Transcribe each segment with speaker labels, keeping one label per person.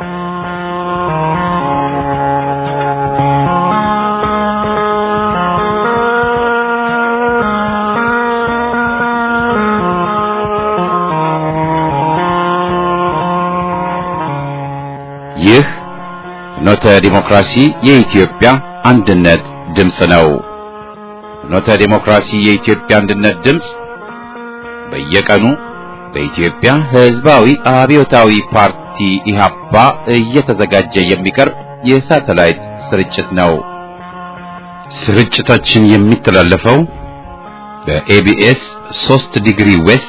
Speaker 1: ይህ ፍኖተ ዲሞክራሲ የኢትዮጵያ አንድነት ድምፅ ነው። ፍኖተ ዲሞክራሲ የኢትዮጵያ አንድነት ድምፅ በየቀኑ በኢትዮጵያ ሕዝባዊ አብዮታዊ ፓርቲ ኢህአፓ እየተዘጋጀ የሚቀርብ የሳተላይት ስርጭት ነው። ስርጭታችን የሚተላለፈው በኤቢኤስ 3 ዲግሪ ዌስት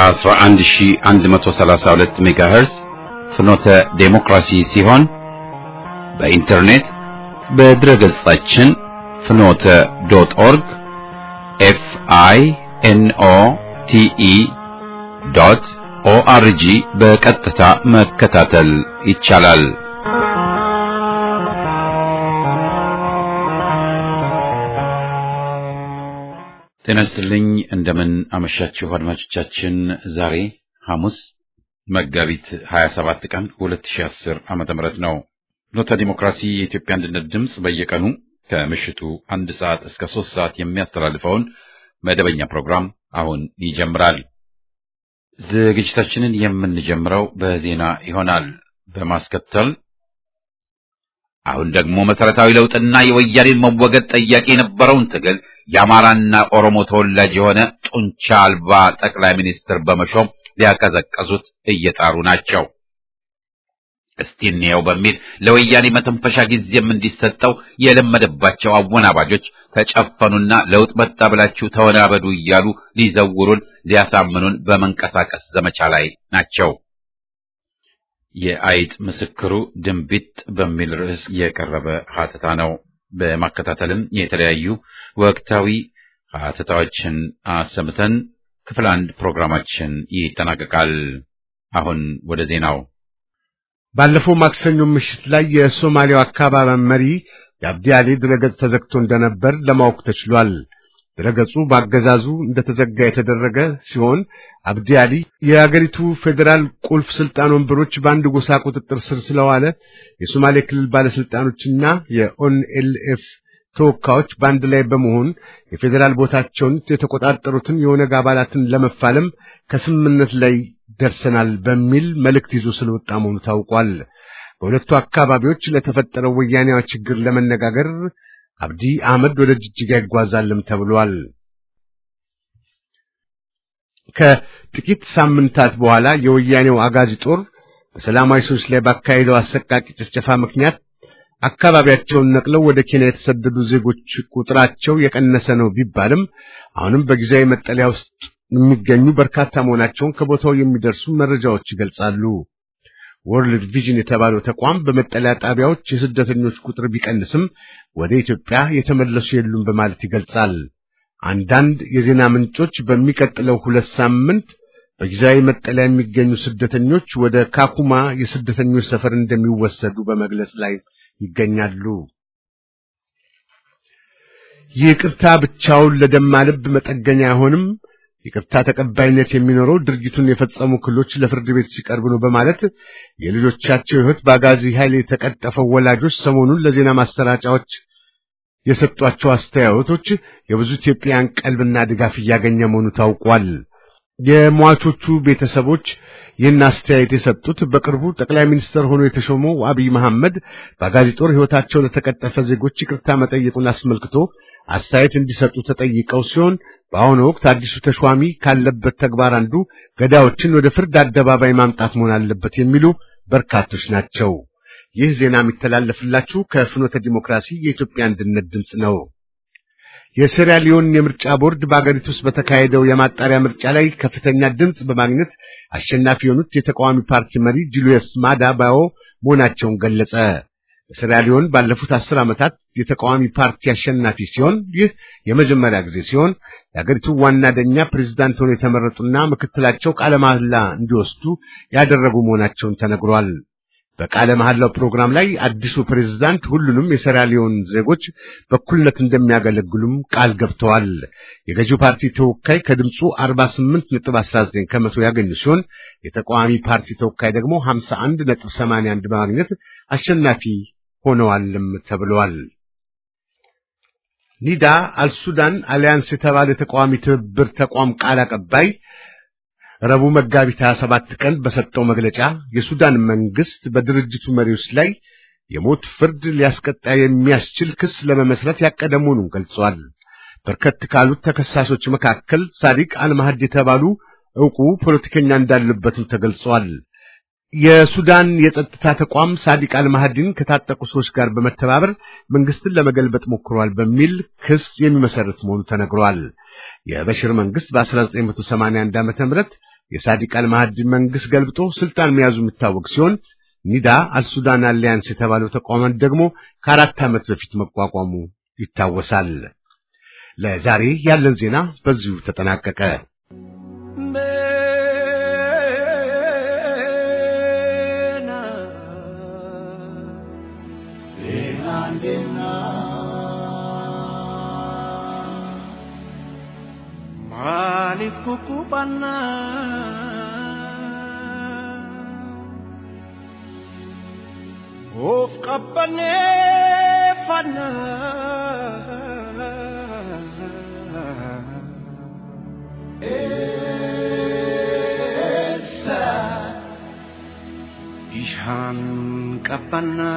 Speaker 1: 11132 ሜጋሄርዝ ፍኖተ ዴሞክራሲ ሲሆን በኢንተርኔት በድረገጻችን fnote.org FINOTE.ORG በቀጥታ መከታተል ይቻላል። ጤና ይስጥልኝ። እንደምን አመሻችሁ አድማጮቻችን። ዛሬ ሐሙስ መጋቢት 27 ቀን 2010 ዓመተ ምህረት ነው። ፍኖተ ዲሞክራሲ የኢትዮጵያ አንድነት ድምፅ በየቀኑ ከምሽቱ 1 ሰዓት እስከ 3 ሰዓት የሚያስተላልፈውን መደበኛ ፕሮግራም አሁን ይጀምራል። ዝግጅታችንን የምንጀምረው በዜና ይሆናል። በማስከተል አሁን ደግሞ መሰረታዊ ለውጥና የወያኔን መወገድ ጠያቂ የነበረውን ትግል የአማራና ኦሮሞ ተወላጅ የሆነ ጡንቻ አልባ ጠቅላይ ሚኒስትር በመሾም ሊያቀዘቅዙት እየጣሩ ናቸው። እስቲ እንየው በሚል ለወያኔ መተንፈሻ ጊዜም እንዲሰጠው የለመደባቸው አወናባጆች ተጨፈኑና ለውጥ መጣ ብላችሁ ተወናበዱ እያሉ ሊዘውሩን ሊያሳምኑን በመንቀሳቀስ ዘመቻ ላይ ናቸው። የአይጥ ምስክሩ ድንቢጥ በሚል ርዕስ የቀረበ ሀተታ ነው። በማከታተልም የተለያዩ ወቅታዊ ሀተታዎችን አሰምተን ክፍል 1 ፕሮግራማችን ይጠናቀቃል። አሁን ወደ ዜናው።
Speaker 2: ባለፈው ማክሰኞ ምሽት ላይ የሶማሊያው አካባቢ መሪ የአብዲ አሊ ድረገጽ ተዘግቶ እንደነበር ለማወቅ ተችሏል። ድረገጹ በአገዛዙ እንደተዘጋ የተደረገ ሲሆን አብዲ አሊ የአገሪቱ ፌደራል ቁልፍ ስልጣን ወንበሮች በአንድ ጎሳ ቁጥጥር ስር ስለዋለ የሶማሌ ክልል ባለስልጣኖችና የኦንኤልኤፍ ተወካዮች ባንድ ላይ በመሆን የፌደራል ቦታቸውን የተቆጣጠሩትን የኦነግ አባላትን ለመፋለም ከስምምነት ላይ ደርሰናል በሚል መልእክት ይዞ ስለወጣ መሆኑ ታውቋል። በሁለቱ አካባቢዎች ለተፈጠረው ወያኔያዊ ችግር ለመነጋገር አብዲ አህመድ ወደ ጅጅጋ ይጓዛልም ተብሏል። ከጥቂት ሳምንታት በኋላ የወያኔው አጋዚ ጦር በሰላማዊ ሰዎች ላይ ባካሄደው አሰቃቂ ጭፍጨፋ ምክንያት አካባቢያቸውን ነቅለው ወደ ኬንያ የተሰደዱ ዜጎች ቁጥራቸው የቀነሰ ነው ቢባልም አሁንም በጊዜያዊ መጠለያ ውስጥ የሚገኙ በርካታ መሆናቸውን ከቦታው የሚደርሱ መረጃዎች ይገልጻሉ። ወርልድ ቪዥን የተባለው ተቋም በመጠለያ ጣቢያዎች የስደተኞች ቁጥር ቢቀንስም ወደ ኢትዮጵያ የተመለሱ የሉም በማለት ይገልጻል። አንዳንድ የዜና ምንጮች በሚቀጥለው 2 ሳምንት በጊዜያዊ መጠለያ የሚገኙ ስደተኞች ወደ ካኩማ የስደተኞች ሰፈር እንደሚወሰዱ በመግለጽ ላይ ይገኛሉ። ይቅርታ ብቻውን ለደማ ልብ መጠገኛ አይሆንም። ይቅርታ ተቀባይነት የሚኖረው ድርጊቱን የፈጸሙ ክሎች ለፍርድ ቤት ሲቀርቡ ነው በማለት የልጆቻቸው ሕይወት በአጋዚ ኃይል የተቀጠፈው ወላጆች ሰሞኑን ለዜና ማሰራጫዎች የሰጧቸው አስተያየቶች የብዙ ኢትዮጵያውያን ቀልብና ድጋፍ እያገኘ መሆኑ ታውቋል። የሟቾቹ ቤተሰቦች ይህን አስተያየት የሰጡት በቅርቡ ጠቅላይ ሚኒስትር ሆኖ የተሾመው አብይ መሐመድ በአጋዚ ጦር ሕይወታቸው ለተቀጠፈ ዜጎች ይቅርታ መጠየቁን አስመልክቶ አስተያየት እንዲሰጡ ተጠይቀው ሲሆን በአሁኑ ወቅት አዲሱ ተሿሚ ካለበት ተግባር አንዱ ገዳዮችን ወደ ፍርድ አደባባይ ማምጣት መሆን አለበት የሚሉ በርካቶች ናቸው። ይህ ዜና የሚተላለፍላችሁ ከፍኖተ ዲሞክራሲ የኢትዮጵያ አንድነት ድምፅ ነው። የሴራሊዮን የምርጫ ቦርድ በአገሪቱ ውስጥ በተካሄደው የማጣሪያ ምርጫ ላይ ከፍተኛ ድምጽ በማግኘት አሸናፊ የሆኑት የተቃዋሚ ፓርቲ መሪ ጁሊየስ ማዳ ባዮ መሆናቸውን ገለጸ። ሴራሊዮን ባለፉት 10 ዓመታት የተቃዋሚ ፓርቲ አሸናፊ ሲሆን ይህ የመጀመሪያ ጊዜ ሲሆን የአገሪቱ ዋና ዳኛ ፕሬዝዳንት ሆነው የተመረጡና ምክትላቸው ቃለ መሐላ እንዲወስዱ ያደረጉ መሆናቸውን ተነግሯል። በቃለ መሐላው ፕሮግራም ላይ አዲሱ ፕሬዝዳንት ሁሉንም የሴራሊዮን ዜጎች በኩልነት እንደሚያገለግሉም ቃል ገብተዋል። የገዢው ፓርቲ ተወካይ ከድምፁ 48.19 ከመቶ ያገኙ ሲሆን የተቃዋሚ ፓርቲ ተወካይ ደግሞ 51.81 በማግኘት አሸናፊ ሆነዋልም ተብሏል። ኒዳ አልሱዳን አሊያንስ የተባለ ተቃዋሚ ትብብር ተቋም ቃል አቀባይ ረቡዕ መጋቢት 27 ቀን በሰጠው መግለጫ የሱዳን መንግስት በድርጅቱ መሪዎች ላይ የሞት ፍርድ ሊያስቀጣ የሚያስችል ክስ ለመመስረት ያቀደ መሆኑን ገልጿል። በርከት ካሉት ተከሳሾች መካከል ሳዲቅ አልማህዲ የተባሉ ዕውቁ ፖለቲከኛ እንዳሉበትም ተገልጿል። የሱዳን የጸጥታ ተቋም ሳዲቅ አልማህዲን ከታጠቁ ሰዎች ጋር በመተባበር መንግስትን ለመገልበጥ ሞክሯል በሚል ክስ የሚመሰርት መሆኑ ተነግሯል። የበሽር መንግስት በ1981 ዓ.ም የሳዲቅ አልማህዲ መንግስት ገልብጦ ስልጣን መያዙ የሚታወቅ ሲሆን ኒዳ አልሱዳን አሊያንስ የተባለው ተቋም ደግሞ ከ4 ዓመት በፊት መቋቋሙ ይታወሳል። ለዛሬ ያለን ዜና በዚሁ ተጠናቀቀ።
Speaker 3: Malif kukupana of kapane fana esa ishan kapana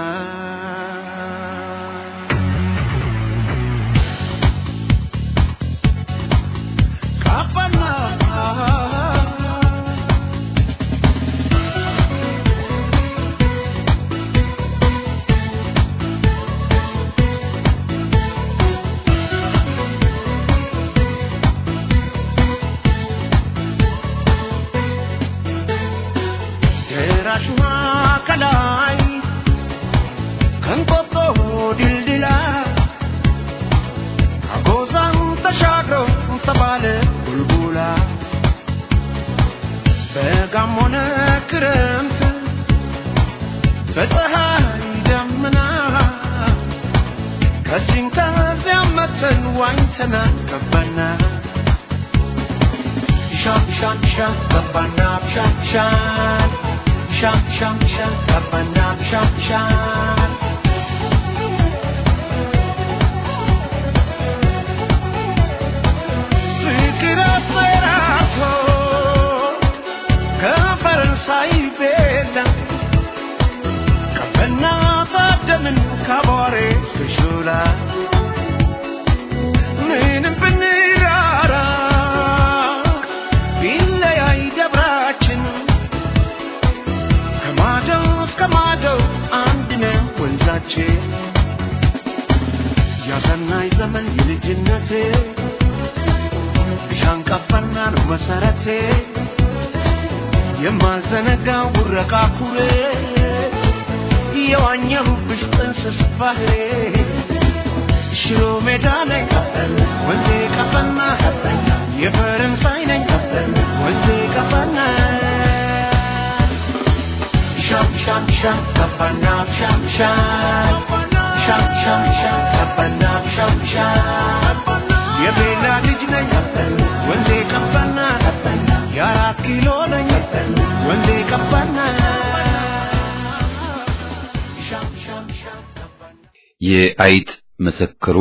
Speaker 1: የአይጥ ምስክሩ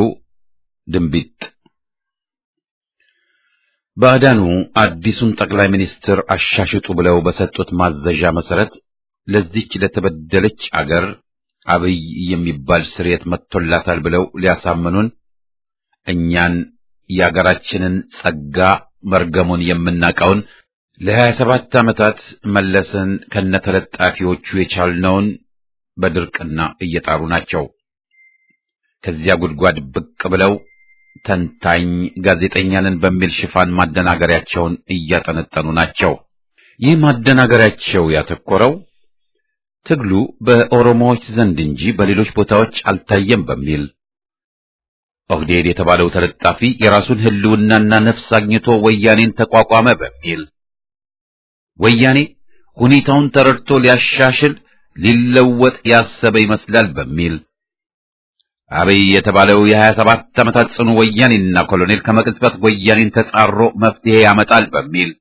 Speaker 1: ድንቢጥ ባዳኑ አዲሱን ጠቅላይ ሚኒስትር አሻሽጡ ብለው በሰጡት ማዘዣ መሰረት ለዚች ለተበደለች አገር አብይ የሚባል ስርየት መጥቶላታል ብለው ሊያሳምኑን እኛን የአገራችንን ጸጋ መርገሙን የምናቀውን ለ27 ዓመታት መለስን ከነተለጣፊዎቹ የቻልነውን በድርቅና እየጣሩ ናቸው። ከዚያ ጉድጓድ ብቅ ብለው ተንታኝ ጋዜጠኛንን በሚል ሽፋን ማደናገሪያቸውን እያጠነጠኑ ናቸው። ይህ ማደናገሪያቸው ያተኮረው ትግሉ በኦሮሞዎች ዘንድ እንጂ በሌሎች ቦታዎች አልታየም በሚል ኦህዴድ የተባለው ተለጣፊ የራሱን ህልውናና ነፍስ አግኝቶ ወያኔን ተቋቋመ በሚል ወያኔ ሁኔታውን ተረድቶ ሊያሻሽል ሊለወጥ ያሰበ ይመስላል በሚል አብይ የተባለው የ27 ዓመታት ጽኑ ወያኔና ኮሎኔል ከመቅጽበት ወያኔን ተጻሮ መፍትሄ ያመጣል በሚል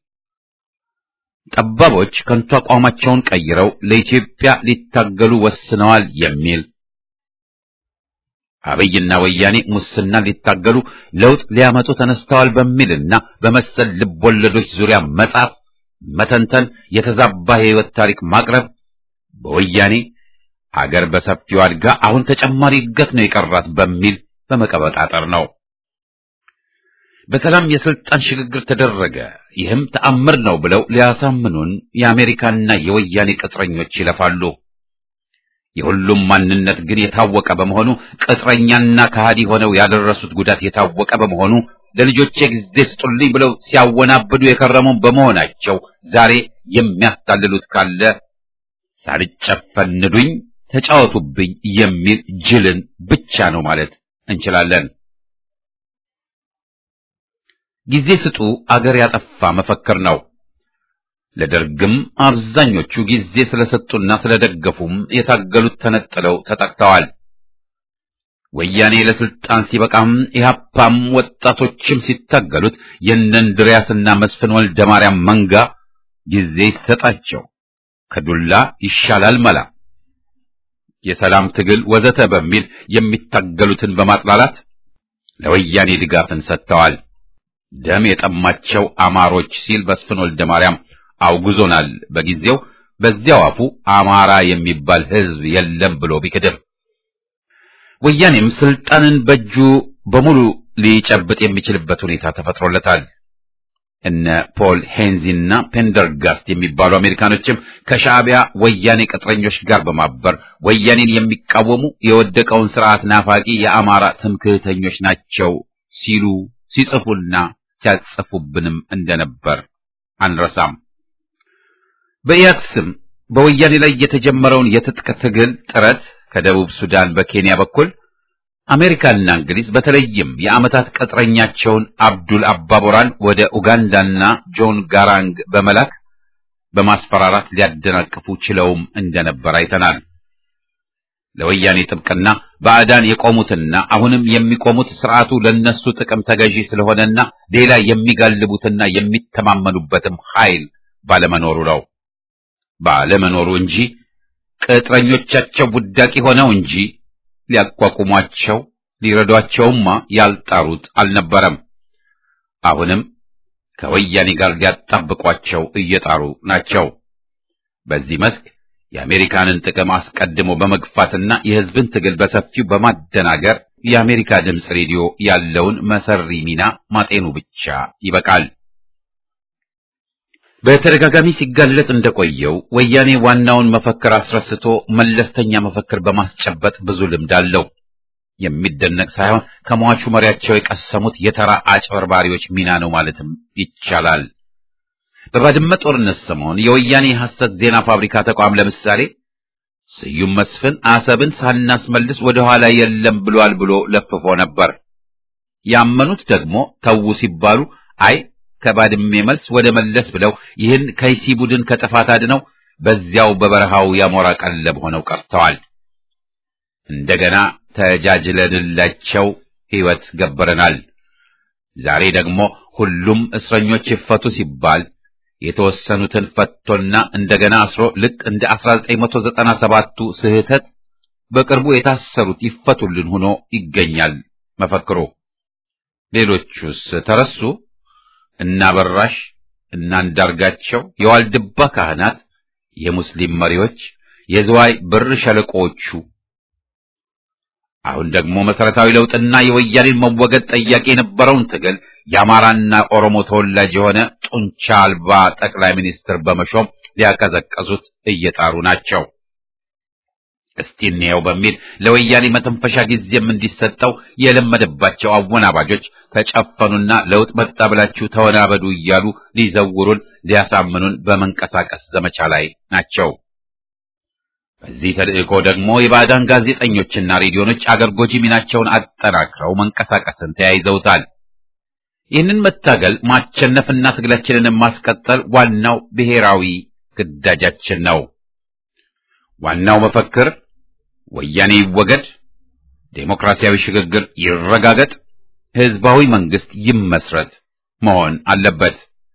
Speaker 1: ጠባቦች ከንቱ አቋማቸውን ቀይረው ለኢትዮጵያ ሊታገሉ ወስነዋል የሚል አብይና ወያኔ ሙስና ሊታገሉ ለውጥ ሊያመጡ ተነስተዋል በሚልና በመሰል ልቦለዶች ዙሪያ መጻፍ፣ መተንተን፣ የተዛባ የህይወት ታሪክ ማቅረብ በወያኔ አገር በሰፊው አድጋ አሁን ተጨማሪ እድገት ነው የቀራት በሚል በመቀበጣጠር ነው። በሰላም የስልጣን ሽግግር ተደረገ፣ ይህም ተአምር ነው ብለው ሊያሳምኑን የአሜሪካና የወያኔ ቅጥረኞች ይለፋሉ። የሁሉም ማንነት ግን የታወቀ በመሆኑ ቅጥረኛና ከሃዲ ሆነው ያደረሱት ጉዳት የታወቀ በመሆኑ ለልጆቼ ጊዜ ስጡልኝ ብለው ሲያወናብዱ የከረሙ በመሆናቸው ዛሬ የሚያታልሉት ካለ ሳልጨፈንዱኝ ተጫወቱብኝ የሚል ጅልን ብቻ ነው ማለት እንችላለን። ጊዜ ስጡ አገር ያጠፋ መፈክር ነው። ለደርግም አብዛኞቹ ጊዜ ስለሰጡና ስለደገፉም የታገሉት ተነጥለው ተጠቅተዋል። ወያኔ ለስልጣን ሲበቃም ኢህአፓም ወጣቶችም ሲታገሉት የእንድሪያስና መስፍን ወልደ ማርያም መንጋ ጊዜ ይሰጣቸው ከዱላ ይሻላል መላ የሰላም ትግል ወዘተ በሚል የሚታገሉትን በማጥላላት ለወያኔ ድጋፍን ሰጥተዋል። ደም የጠማቸው አማሮች ሲል መስፍን ወልደ ማርያም አውግዞናል። በጊዜው በዚያው አፉ አማራ የሚባል ህዝብ የለም ብሎ ቢክድም ወያኔም ስልጣንን በእጁ በሙሉ ሊጨብጥ የሚችልበት ሁኔታ ተፈጥሮለታል። እነ ፖል ሄንዚና ፔንደርጋስት የሚባሉ አሜሪካኖችም ከሻዕቢያ ወያኔ ቅጥረኞች ጋር በማበር ወያኔን የሚቃወሙ የወደቀውን ስርዓት ናፋቂ የአማራ ትምክህተኞች ናቸው ሲሉ ሲጽፉና ሲያጽፉብንም እንደነበር አንረሳም። በኢያክስም በወያኔ ላይ የተጀመረውን የትጥቅ ትግል ጥረት ከደቡብ ሱዳን በኬንያ በኩል አሜሪካና እንግሊዝ በተለይም የዓመታት ቅጥረኛቸውን አብዱል አባቦራን ወደ ኡጋንዳና ጆን ጋራንግ በመላክ በማስፈራራት ሊያደናቅፉ ችለውም እንደነበር አይተናል። ለወያኔ ጥብቅና ባዕዳን የቆሙትና አሁንም የሚቆሙት ስርዓቱ ለነሱ ጥቅም ተገዢ ስለሆነና ሌላ የሚጋልቡትና የሚተማመኑበትም ኃይል ባለመኖሩ ነው። ባለመኖሩ እንጂ ቅጥረኞቻቸው ውዳቂ ሆነው እንጂ ሊያቋቁሟቸው ሊረዷቸውማ ያልጣሩት አልነበረም። አሁንም ከወያኔ ጋር ሊያጣብቋቸው እየጣሩ ናቸው። በዚህ መስክ የአሜሪካንን ጥቅም አስቀድሞ በመግፋትና የሕዝብን ትግል በሰፊው በማደናገር የአሜሪካ ድምፅ ሬዲዮ ያለውን መሰሪ ሚና ማጤኑ ብቻ ይበቃል። በተደጋጋሚ ሲጋለጥ እንደቆየው ወያኔ ዋናውን መፈክር አስረስቶ መለስተኛ መፈክር በማስጨበጥ ብዙ ልምድ አለው። የሚደነቅ ሳይሆን ከሟቹ መሪያቸው የቀሰሙት የተራ አጭበርባሪዎች ሚና ነው ማለትም ይቻላል። በባድመ ጦርነት ሰሞን የወያኔ ሐሰት ዜና ፋብሪካ ተቋም ለምሳሌ ስዩም መስፍን አሰብን ሳናስመልስ ወደ ኋላ የለም ብሏል ብሎ ለፍፎ ነበር። ያመኑት ደግሞ ተው ሲባሉ አይ ከባድሜ መልስ ወደ መለስ ብለው ይህን ከይሲ ቡድን ከጥፋት አድነው በዚያው በበረሃው ያሞራ ቀለብ ሆነው ቀርተዋል። እንደገና ተጃጅለንላቸው ሕይወት ገበረናል። ዛሬ ደግሞ ሁሉም እስረኞች ይፈቱ ሲባል የተወሰኑትን ፈቶና እንደገና አስሮ ልክ እንደ 1997ቱ ስህተት በቅርቡ የታሰሩት ይፈቱልን ሆኖ ይገኛል መፈክሩ። ሌሎቹስ ተረሱ? እና በራሽ እና አንዳርጋቸው፣ የዋልድባ ካህናት፣ የሙስሊም መሪዎች፣ የዝዋይ ብር ሸለቆዎቹ። አሁን ደግሞ መሰረታዊ ለውጥና የወያኔን መወገድ ጠያቂ የነበረውን ትግል የአማራና ኦሮሞ ተወላጅ የሆነ ጡንቻ አልባ ጠቅላይ ሚኒስትር በመሾም ሊያቀዘቀዙት እየጣሩ ናቸው። እስቲ እንየው በሚል ለወያኔ መተንፈሻ ጊዜም እንዲሰጠው የለመደባቸው አወናባጆች ተጨፈኑና ለውጥ መጣ ብላችሁ ተወናበዱ እያሉ ሊዘውሩን ሊያሳምኑን በመንቀሳቀስ ዘመቻ ላይ ናቸው። በዚህ ተልእኮ ደግሞ የባዕዳን ጋዜጠኞችና ሬዲዮኖች አገር ጎጂ ሚናቸውን አጠናክረው መንቀሳቀስን ተያይዘውታል። ይህንን መታገል ማቸነፍና ትግላችንን ማስቀጠል ዋናው ብሔራዊ ግዳጃችን ነው። ዋናው መፈክር ወያኔ ይወገድ፣ ዴሞክራሲያዊ ሽግግር ይረጋገጥ፣ ህዝባዊ መንግስት ይመስረት መሆን አለበት።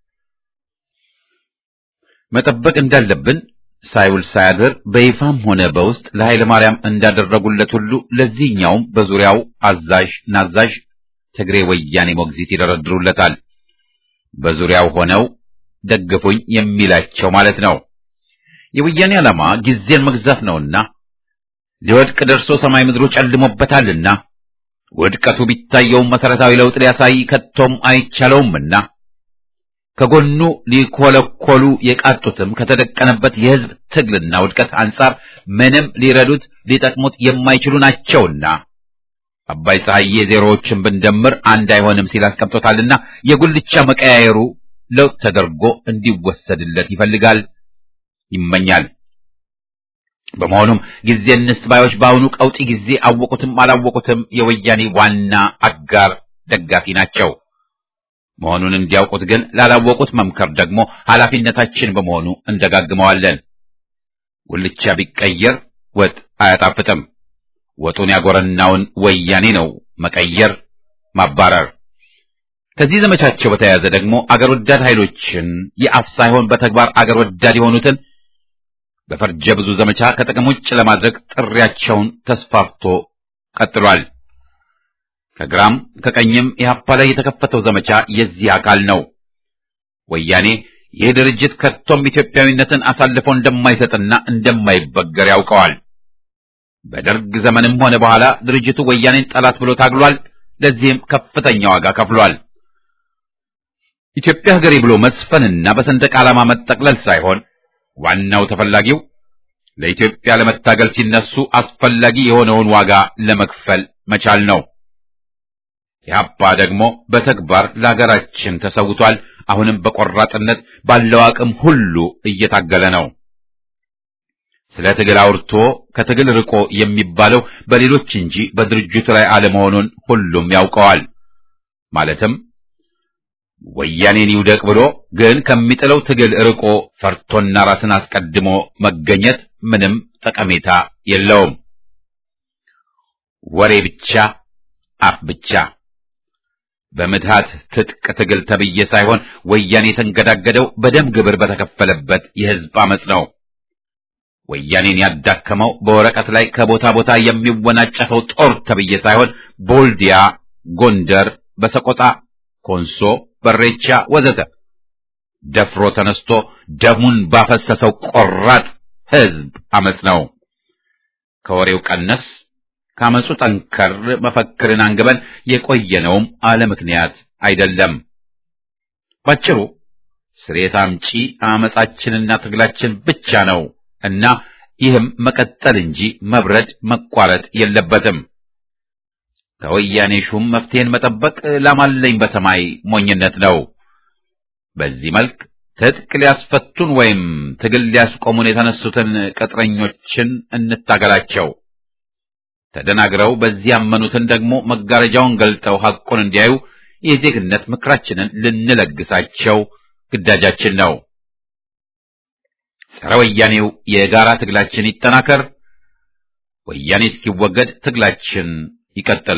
Speaker 1: መጠበቅ እንዳለብን ሳይውል ሳያድር በይፋም ሆነ በውስጥ ለኃይለ ማርያም እንዳደረጉለት ሁሉ ለዚህኛውም በዙሪያው አዛዥ ናዛዥ ትግሬ ወያኔ ሞግዚት ይደረድሩለታል። በዙሪያው ሆነው ደግፉኝ የሚላቸው ማለት ነው። የወያኔ ዓላማ ጊዜን መግዛት ነውና ሊወድቅ ደርሶ ሰማይ ምድሩ ጨልሞበታልና ውድቀቱ ቢታየውም መሰረታዊ ለውጥ ሊያሳይ ከቶም አይቻለውምና ከጎኑ ሊኮለኮሉ የቃጡትም ከተደቀነበት የህዝብ ትግልና ውድቀት አንጻር ምንም ሊረዱት ሊጠቅሙት የማይችሉ ናቸውና አባይ ፀሐዬ ዜሮዎችን ብንደምር አንድ አይሆንም ሲል አስቀምጦታልና የጉልቻ መቀያየሩ ለውጥ ተደርጎ እንዲወሰድለት ይፈልጋል፣ ይመኛል። በመሆኑም ጊዜ እንስባዮች በአሁኑ ቀውጢ ጊዜ አወቁትም አላወቁትም የወያኔ ዋና አጋር ደጋፊ ናቸው መሆኑን እንዲያውቁት ግን ላላወቁት መምከር ደግሞ ኃላፊነታችን በመሆኑ እንደጋግመዋለን። ጉልቻ ቢቀየር ወጥ አያጣፍጥም። ወጡን ያጎረናውን ወያኔ ነው መቀየር፣ ማባረር። ከዚህ ዘመቻቸው በተያያዘ ደግሞ አገር ወዳድ ኃይሎችን የአፍ ሳይሆን በተግባር አገር ወዳድ የሆኑትን በፈርጀ ብዙ ዘመቻ ከጥቅም ውጭ ለማድረግ ጥሪያቸውን ተስፋፍቶ ቀጥሏል። ከግራም ከቀኝም ኢህአፓ ላይ የተከፈተው ዘመቻ የዚህ አካል ነው። ወያኔ ይህ ድርጅት ከቶም ኢትዮጵያዊነትን አሳልፎ እንደማይሰጥና እንደማይበገር ያውቀዋል። በደርግ ዘመንም ሆነ በኋላ ድርጅቱ ወያኔን ጠላት ብሎ ታግሏል። ለዚህም ከፍተኛ ዋጋ ከፍሏል። ኢትዮጵያ ሀገሬ ብሎ መስፈንና በሰንደቅ ዓላማ መጠቅለል ሳይሆን ዋናው ተፈላጊው ለኢትዮጵያ ለመታገል ሲነሱ አስፈላጊ የሆነውን ዋጋ ለመክፈል መቻል ነው። ኢህአፓ ደግሞ በተግባር ለሀገራችን ተሰውቷል። አሁንም በቆራጥነት ባለው አቅም ሁሉ እየታገለ ነው። ስለ ትግል አውርቶ ከትግል ርቆ የሚባለው በሌሎች እንጂ በድርጅቱ ላይ አለመሆኑን ሁሉም ያውቀዋል። ማለትም ወያኔን ይውደቅ ብሎ ግን ከሚጥለው ትግል ርቆ ፈርቶና ራስን አስቀድሞ መገኘት ምንም ጠቀሜታ የለውም። ወሬ ብቻ፣ አፍ ብቻ። በምትሃት ትጥቅ ትግል ተብዬ ሳይሆን ወያኔ የተንገዳገደው በደም ግብር በተከፈለበት የህዝብ አመጽ ነው። ወያኔን ያዳከመው በወረቀት ላይ ከቦታ ቦታ የሚወናጨፈው ጦር ተብዬ ሳይሆን ቦልዲያ፣ ጎንደር፣ በሰቆጣ፣ ኮንሶ፣ በሬቻ ወዘተ ደፍሮ ተነስቶ ደሙን ባፈሰሰው ቆራጥ ህዝብ አመጽ ነው። ከወሬው ቀነስ ካመጹ ጠንከር መፈክርን አንግበን የቆየነውም አለ ምክንያት አይደለም። ባጭሩ ስሬት አምጪ አመጻችንና ትግላችን ብቻ ነው እና ይህም መቀጠል እንጂ መብረድ መቋረጥ የለበትም። ከወያኔ ሹም መፍትሄን መጠበቅ ላማለኝ በሰማይ ሞኝነት ነው። በዚህ መልክ ትጥቅ ሊያስፈቱን ወይም ትግል ሊያስቆሙን የተነሱትን ቅጥረኞችን እንታገላቸው። ተደናግረው በዚህ ያመኑትን ደግሞ መጋረጃውን ገልጠው ሐቁን እንዲያዩ የዜግነት ምክራችንን ልንለግሳቸው ግዳጃችን ነው። ጸረ ወያኔው የጋራ ትግላችን ይጠናከር። ወያኔ እስኪወገድ ትግላችን ይቀጥል።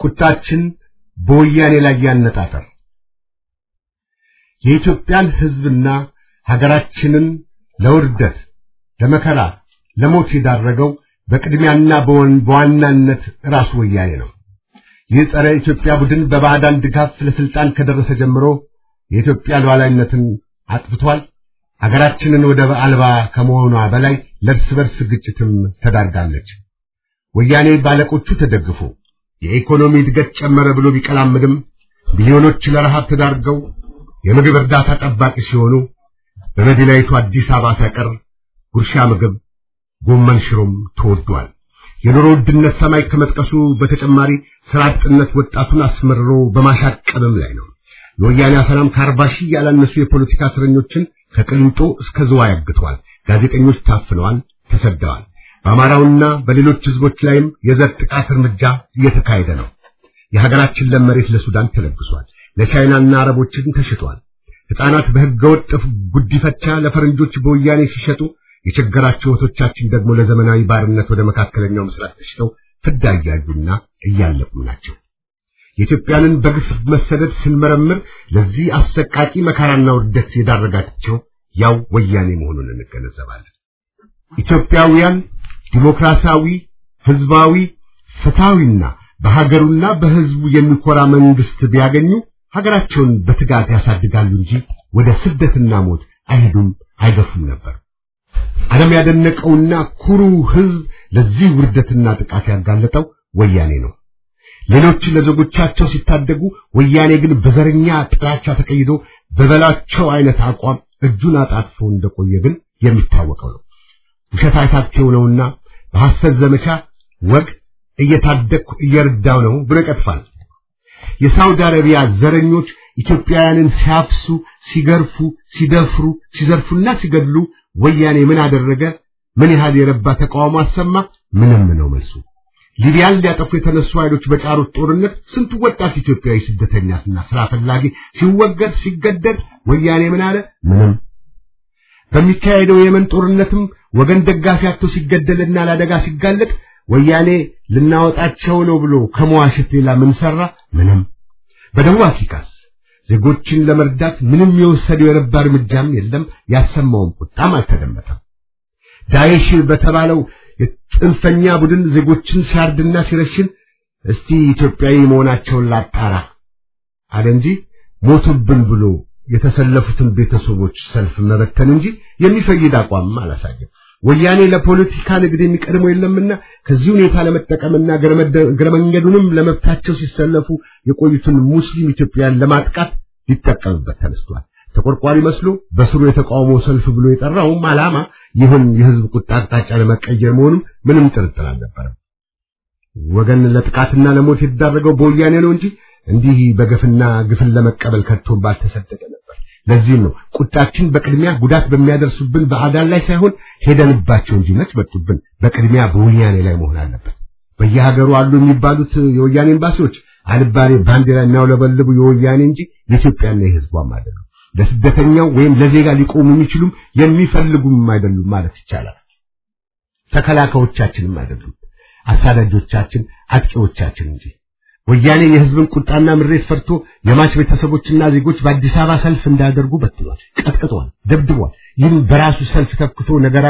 Speaker 2: ቁጣችን በወያኔ ላይ ያነጣጠር። የኢትዮጵያን ሕዝብና ሀገራችንን ለውርደት፣ ለመከራ፣ ለሞት የዳረገው በቅድሚያና በዋናነት ራሱ ወያኔ ነው። ይህ ጸረ ኢትዮጵያ ቡድን በባዕዳን ድጋፍ ለስልጣን ከደረሰ ጀምሮ የኢትዮጵያ ሉዓላዊነትን አጥፍቷል። ሀገራችንን ወደብ አልባ ከመሆኗ በላይ ለእርስ በርስ ግጭትም ተዳርጋለች። ወያኔ ባለቆቹ ተደግፎ የኢኮኖሚ እድገት ጨመረ ብሎ ቢቀላምድም ቢሊዮኖች ለረሃብ ተዳርገው የምግብ እርዳታ ጠባቂ ሲሆኑ በመዲናይቱ አዲስ አበባ ሳይቀር ጉርሻ ምግብ ጎመን ሽሮም ተወዷል። የኑሮ ውድነት ሰማይ ከመጥቀሱ በተጨማሪ ስራ አጥነት ወጣቱን አስመርሮ በማሻቀብም ላይ ነው። የወያኔ አፈናም ከ40 ሺህ ያላነሱ የፖለቲካ እስረኞችን ከቅሊንጦ እስከ ዝዋይ አግቷል። ጋዜጠኞች ታፍነዋል፣ ተሰደዋል። በአማራውና በሌሎች ህዝቦች ላይም የዘር ጥቃት እርምጃ እየተካሄደ ነው። የሀገራችን ለም መሬት ለሱዳን ተለግሷል፣ ለቻይናና አረቦችን ተሽጧል። ሕፃናት በህገወጥ ጉዲፈቻ ለፈረንጆች በወያኔ ሲሸጡ የቸገራቸው ወቶቻችን ደግሞ ለዘመናዊ ባርነት ወደ መካከለኛው ምስራቅ ተሽጠው ፍዳ እያዩና እያለቁ ናቸው። የኢትዮጵያንን በግፍ መሰደድ ስንመረምር ለዚህ አሰቃቂ መከራና ውርደት የዳረጋቸው ያው ወያኔ መሆኑን እንገነዘባለን። ኢትዮጵያውያን ዲሞክራሲያዊ፣ ህዝባዊ፣ ፍትሃዊና በሀገሩና በህዝቡ የሚኮራ መንግስት ቢያገኙ ሀገራቸውን በትጋት ያሳድጋሉ እንጂ ወደ ስደትና ሞት አይሄዱም፣ አይገፉም ነበር። ዓለም ያደነቀውና ኩሩ ህዝብ ለዚህ ውርደትና ጥቃት ያጋለጠው ወያኔ ነው። ሌሎች ለዘጎቻቸው ሲታደጉ ወያኔ ግን በዘረኛ ጥላቻ ተቀይዶ በበላቸው አይነት አቋም እጁን አጣጥፎ እንደቆየ ግን የሚታወቀው ነው። ውሸት አይታቸው ነውና በሐሰት ዘመቻ ወግ እየታደኩ እየረዳው ነው ብሎ ይቀጥፋል። የሳውዲ አረቢያ ዘረኞች ኢትዮጵያውያንን ሲያፍሱ፣ ሲገርፉ፣ ሲደፍሩ፣ ሲዘርፉና ሲገድሉ ወያኔ ምን አደረገ? ምን ያህል የረባ ተቃውሞ አሰማ? ምንም ነው መልሱ። ሊቢያን ሊያጠፉ የተነሱ ኃይሎች በጫሩት ጦርነት ስንት ወጣት ኢትዮጵያዊ ስደተኛና ስራ ፈላጊ ሲወገድ ሲገደል ወያኔ ምን አለ? ምንም። በሚካሄደው የመን ጦርነትም ወገን ደጋፊያቶ ሲገደልና ለአደጋ ሲጋለጥ ወያኔ ልናወጣቸው ነው ብሎ ከመዋሸት ሌላ ምን ሰራ? ምንም። በደቡብ አፍሪካስ ዜጎችን ለመርዳት ምንም የወሰደው የረባ እርምጃም የለም፣ ያሰማውም ቁጣም አልተደመጠም። ዳይሽ በተባለው የጽንፈኛ ቡድን ዜጎችን ሲያርድና ሲረሽን እስቲ ኢትዮጵያዊ መሆናቸውን ላጣራ አለ እንጂ ሞቱብን ብሎ የተሰለፉትን ቤተሰቦች ሰልፍ መበተን እንጂ የሚፈይድ አቋም አላሳየም። ወያኔ ለፖለቲካ ንግድ የሚቀድመው የለምና ከዚህ ሁኔታ ለመጠቀምና ግረመንገዱንም ለመብታቸው ሲሰለፉ የቆዩትን ሙስሊም ኢትዮጵያን ለማጥቃት ሊጠቀምበት ተነስቷል። ተቆርቋሪ መስሎ በስሩ የተቃውሞ ሰልፍ ብሎ የጠራውም ዓላማ ይሁን የህዝብ ቁጣ አቅጣጫ ለመቀየር መሆኑን ምንም ጥርጥር አልነበረም። ወገን ለጥቃትና ለሞት የተዳረገው በወያኔ ነው እንጂ እንዲህ በገፍና ግፍን ለመቀበል ከቶም ባልተሰደደ ነበር። ለዚህ ነው ቁጣችን በቅድሚያ ጉዳት በሚያደርሱብን በአዳል ላይ ሳይሆን ሄደንባቸው እንጂ መጥቶብን በቅድሚያ በወያኔ ላይ መሆን አለበት። በየሀገሩ አሉ የሚባሉት የወያኔ ኤምባሲዎች አልባሌ ባንዲራ የሚያውለበልቡ የወያኔ እንጂ የኢትዮጵያና የህዝቧም አይደሉም። ለስደተኛው ወይም ለዜጋ ሊቆሙ የሚችሉም የሚፈልጉም አይደሉም ማለት ይቻላል። ተከላካዮቻችንም አይደሉም፣ አሳዳጆቻችን አጥቂዎቻችን እንጂ። ወያኔ የህዝብን ቁጣና ምሬት ፈርቶ የማች ቤተሰቦችና ዜጎች በአዲስ አበባ ሰልፍ እንዳደርጉ በትኗል፣ ቀጥቅጧል፣ ደብድቧል። ይህን በራሱ ሰልፍ ተክቶ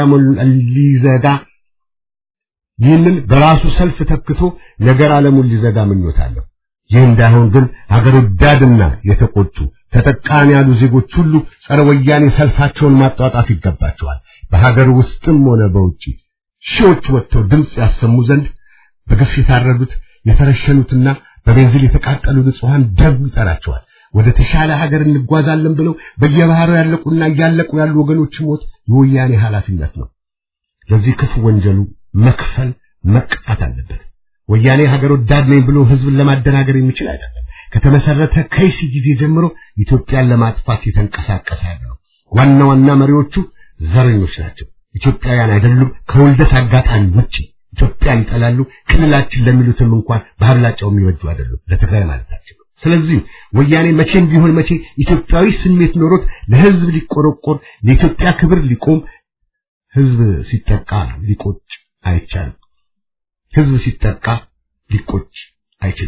Speaker 2: ነገር ዓለሙን ሊዘጋ ምኞታለሁ። ይህ እንዳይሆን ግን ሀገር ወዳድና የተቆጡ ተጠቃሚ ያሉ ዜጎች ሁሉ ጸረ ወያኔ ሰልፋቸውን ማጣጣፍ ይገባቸዋል። በሀገር ውስጥም ሆነ በውጪ ሺዎች ወጥተው ድምጽ ያሰሙ ዘንድ በግፍ የታረዱት የተረሸኑትና በቤንዚል የተቃጠሉ ንጹሃን ደም ይጠራቸዋል። ወደ ተሻለ ሀገር እንጓዛለን ብለው በየባህሩ ያለቁና ያለቁ ያሉ ወገኖች ሞት የወያኔ ኃላፊነት ነው። ለዚህ ክፉ ወንጀሉ መክፈል መቅጣት አለበት። ወያኔ ሀገር ወዳድ ነኝ ብሎ ህዝብን ለማደናገር የሚችል አይደለም። ከተመሰረተ ከይሲ ጊዜ ጀምሮ ኢትዮጵያን ለማጥፋት የተንቀሳቀሰ ነው። ዋና መሪዎቹ ዘረኞች ናቸው። ኢትዮጵያውያን አይደሉም። ከወልደት አጋጣሚ ውጪ ኢትዮጵያን ይጠላሉ። ክልላችን ለሚሉትም እንኳን በአብላጫው የሚወዱ አይደሉም፣ ለትግራይ ማለታቸው። ስለዚህ ወያኔ መቼም ቢሆን መቼ ኢትዮጵያዊ ስሜት ኖሮት ለህዝብ ሊቆረቆር ለኢትዮጵያ ክብር ሊቆም ህዝብ ሲጠቃ ሊቆጭ አይቻልም። ህዝብ ሲጠቃ ሊቆጭ አይችልም።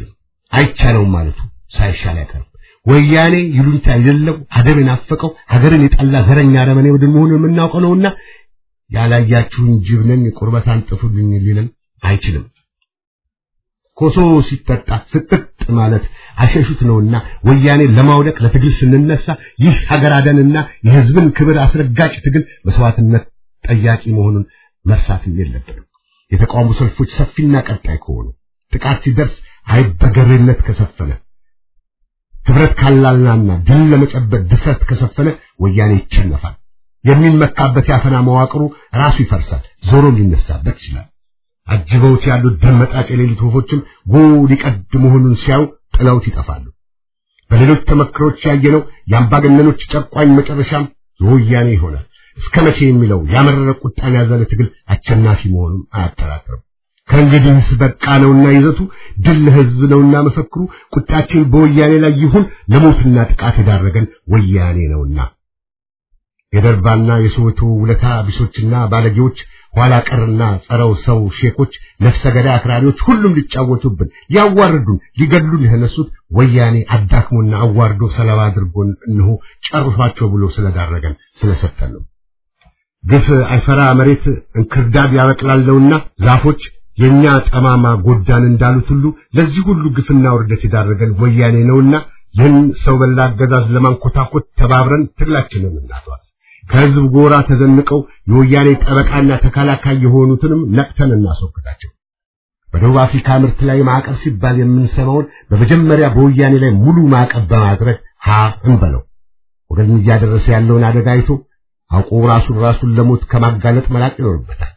Speaker 2: አይቻለውም ማለቱ ሳይሻል አይቀርም። ወያኔ ይሉንታ አይደለም ሀገርን ናፈቀው ሀገርን የጠላ ዘረኛ አረመኔ ወደ መሆኑ የምናውቀው ነውና ያላያችሁን ጅብነን ቁርበት አንጥፉልኝ ሊለን አይችልም። ኮሶ ሲጠጣ ስጥጥ ማለት አሸሹት ነውና ወያኔ ለማውደቅ ለትግል ስንነሳ ይህ ሀገር አደንና የህዝብን ክብር አስረጋጭ ትግል መስዋዕትነት ጠያቂ መሆኑን መርሳት የለብንም። የተቃውሞ ሰልፎች ሰፊና ቀጣይ ከሆኑ ጥቃት ሲደርስ አይበገሬነት ከሰፈነ ህብረት ካላልናና ድል ለመጨበጥ ድፍረት ከሰፈነ ወያኔ ይቸነፋል። የሚመካበት ያፈና መዋቅሩ ራሱ ይፈርሳል፣ ዞሮ ሊነሳበት ይችላል። አጅበውት ያሉት ደመጣጭ የሌሊት ወፎችም ጉድ ይቀድ መሆኑን ሲያዩ ጥለውት ይጠፋሉ። በሌሎች ተመክሮች ያየነው የአምባገነኖች ጨቋኝ መጨረሻም የወያኔ ይሆናል። እስከመቼ የሚለው ያመረረ ቁጣን ያዘለ ትግል አሸናፊ መሆኑን አያጠራጥርም። ከእንግዲህስ በቃ ነውና ይዘቱ ድል ለህዝብ ነውና መፈክሩ ቁጣችን በወያኔ ላይ ይሁን ለሞትና ጥቃት የዳረገን ወያኔ ነውና የደርባና የሶweto ውለታ ቢሶችና ባለጌዎች ኋላ ቀርና ጸረው ሰው ሼኮች ነፍሰ ገዳይ አክራሪዎች ሁሉም ሊጫወቱብን ሊያዋርዱን ሊገድሉን የነሱት ወያኔ አዳክሞና አዋርዶ ሰለባ አድርጎን እንሆ ጨርሷቸው ብሎ ስለዳረገን ስለሰጠን ነው። ግፍ አይፈራ መሬት እንክርዳድ ያበቅላለውና ዛፎች የኛ ጠማማ ጎዳን እንዳሉት ሁሉ ለዚህ ሁሉ ግፍና ውርደት የዳረገን ወያኔ ነውና ይህን ሰው በላ አገዛዝ ለማንኮታኮት ተባብረን ትግላችንን እናቷል። ከህዝብ ጎራ ተዘንቀው የወያኔ ጠበቃና ተከላካይ የሆኑትንም ነቅተን እናስወግዳቸው። በደቡብ አፍሪካ ምርት ላይ ማዕቀብ ሲባል የምንሰማውን በመጀመሪያ በወያኔ ላይ ሙሉ ማዕቀብ በማድረግ እንበለው። ወገን እያደረሰ ያለውን አደጋ አይቶ አውቆ ራሱን ለሞት ከማጋለጥ መላቅ ይኖርበታል።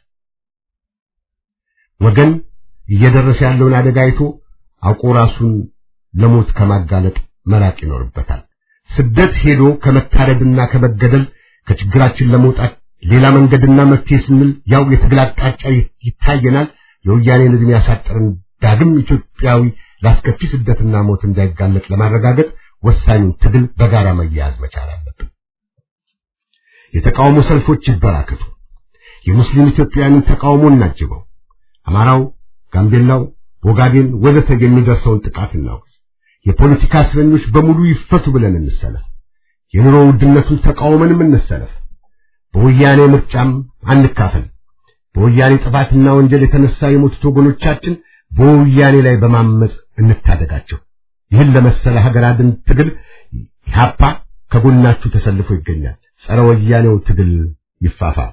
Speaker 2: ወገን እየደረሰ ያለውን አደጋ አይቶ አውቆ ራሱን ለሞት ከማጋለጥ መላቅ ይኖርበታል። ስደት ሄዶ ከመታረድና ከመገደል ከችግራችን ለመውጣት ሌላ መንገድና መፍትሄ ስንል ያው የትግል አቅጣጫ ይታየናል። የወያኔን ዕድሜ ያሳጠረን ዳግም ኢትዮጵያዊ ላስከፊ ስደትና ሞት እንዳይጋለጥ ለማረጋገጥ ወሳኙን ትግል በጋራ መያዝ መቻል አለብን። የተቃውሞ ሰልፎች ይበራከቱ። የሙስሊም ኢትዮጵያውያንን ተቃውሞ እናጅበው። አማራው፣ ጋምቤላው፣ ኦጋዴን ወዘተ የሚደርሰውን ጥቃት እናውግዝ። የፖለቲካ እስረኞች በሙሉ ይፈቱ ብለን እንሰለፍ። የኑሮ ውድነቱን ተቃውመንም እንሰለፍ። በወያኔ ምርጫም አንካፈል። በወያኔ ጥፋትና ወንጀል የተነሳ የሞቱት ወገኖቻችን በወያኔ ላይ በማመጽ እንታደጋቸው። ይህን ለመሰለ ሀገር አድን ትግል ኢህአፓ ከጎናችሁ ተሰልፎ ይገኛል። ጸረ ወያኔው ትግል ይፋፋም።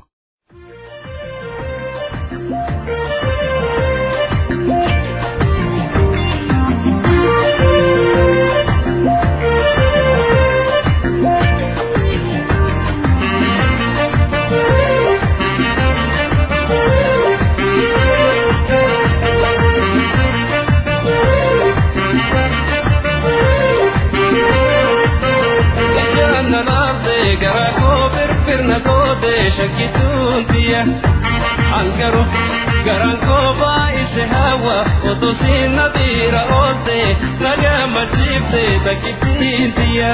Speaker 3: shakituntiya angaro garanko ba ise hawa otosin nadira ote naga machipte takitintiya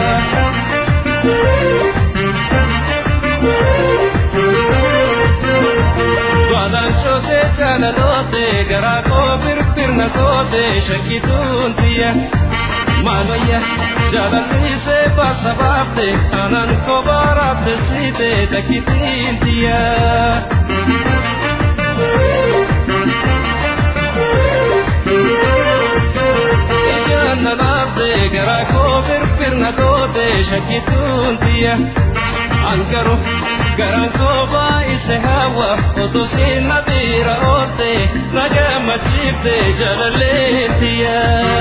Speaker 3: Tuadan chote chanalote garako pirpirna kote shakituntiya Manoya jalani se pasabate anan ko barate site takitintiya Ijana nabde garako pirpirna kote shakituntiya Ankaro garanko ba ise hawa otosin nadira ote naga machipte jalaletiya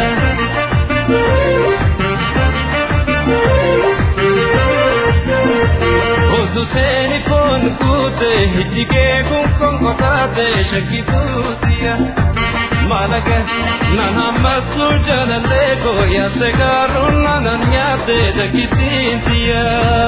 Speaker 3: Oduseni kon kute hijike kun kotate shakitutia Malaga nana matsu jalalle ko ya se garuna nanyate takitintia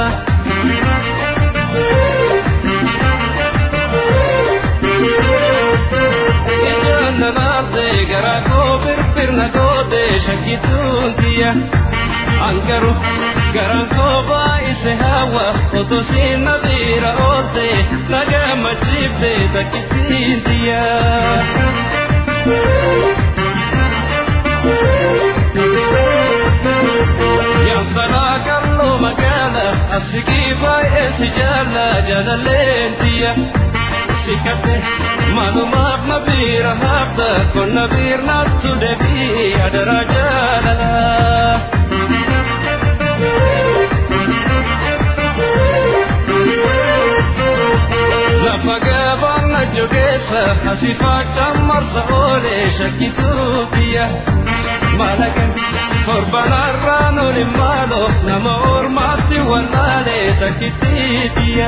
Speaker 3: Nanaate garako pirpirna kote shakituntiya Ankaro garanko ba ise hawa otosin nadira ote naga machipte takitintiya sikiba esijala jalalentia sikate maluma nabira habda kon nabir natu debi adara jala la pagavana jogesa hasifa chamar saole shakitutia malakan forbana rano limalo nama ormati wanale takititia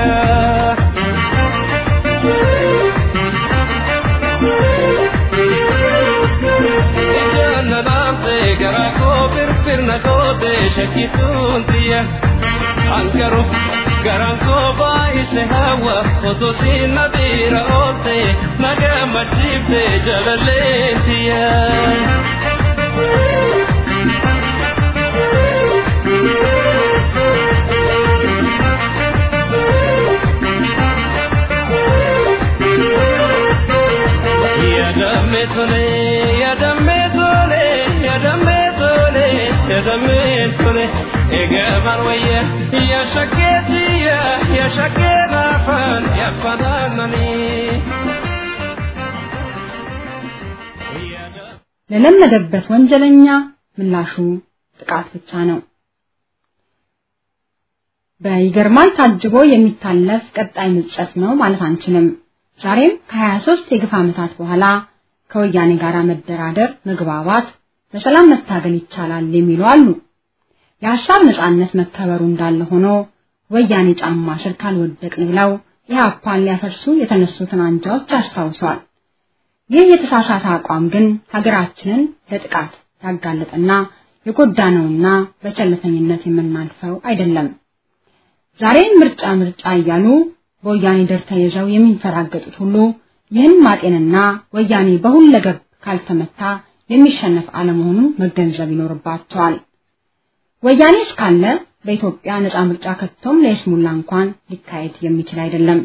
Speaker 3: ijana namte garako pirna gode shakituntia ankaro garanko bai se hawa oto sin nabira ote nagama chipte jalalentia يدمتني إجابة ويا يا شكيتي يا شكينا فان يا فنانني
Speaker 4: ለለመደበት ወንጀለኛ ምላሹ ጥቃት ብቻ ነው። በይገርማል ታጅቦ የሚታለፍ ቀጣይ ምጸት ነው ማለት አንችልም። ዛሬም ከ23 የግፍ ዓመታት በኋላ ከወያኔ ጋር መደራደር መግባባት በሰላም መታገል ይቻላል የሚሉ አሉ። የሐሳብ ነጻነት መከበሩ እንዳለ ሆኖ ወያኔ ጫማ ስር ካልወደቅን ብለው ኢህአፓን ሊያፈርሱ የተነሱትን አንጃዎች አስታውሰዋል። ይህ የተሳሳተ አቋም ግን ሀገራችንን ለጥቃት ያጋለጠና የጎዳነውና በቸልተኝነት የምናልፈው አይደለም። ዛሬ ምርጫ እያሉ በወያኔ ደር ተይዘው የሚንፈራገጡት ሁሉ ይህን ማጤንና ወያኔ በሁለገብ ካልተመታ የሚሸነፍ አለመሆኑን መገንዘብ ይኖርባቸዋል። ወያኔ እስካለ በኢትዮጵያ ነጻ ምርጫ ከቶም ለይስሙላ እንኳን ሊካሄድ የሚችል አይደለም።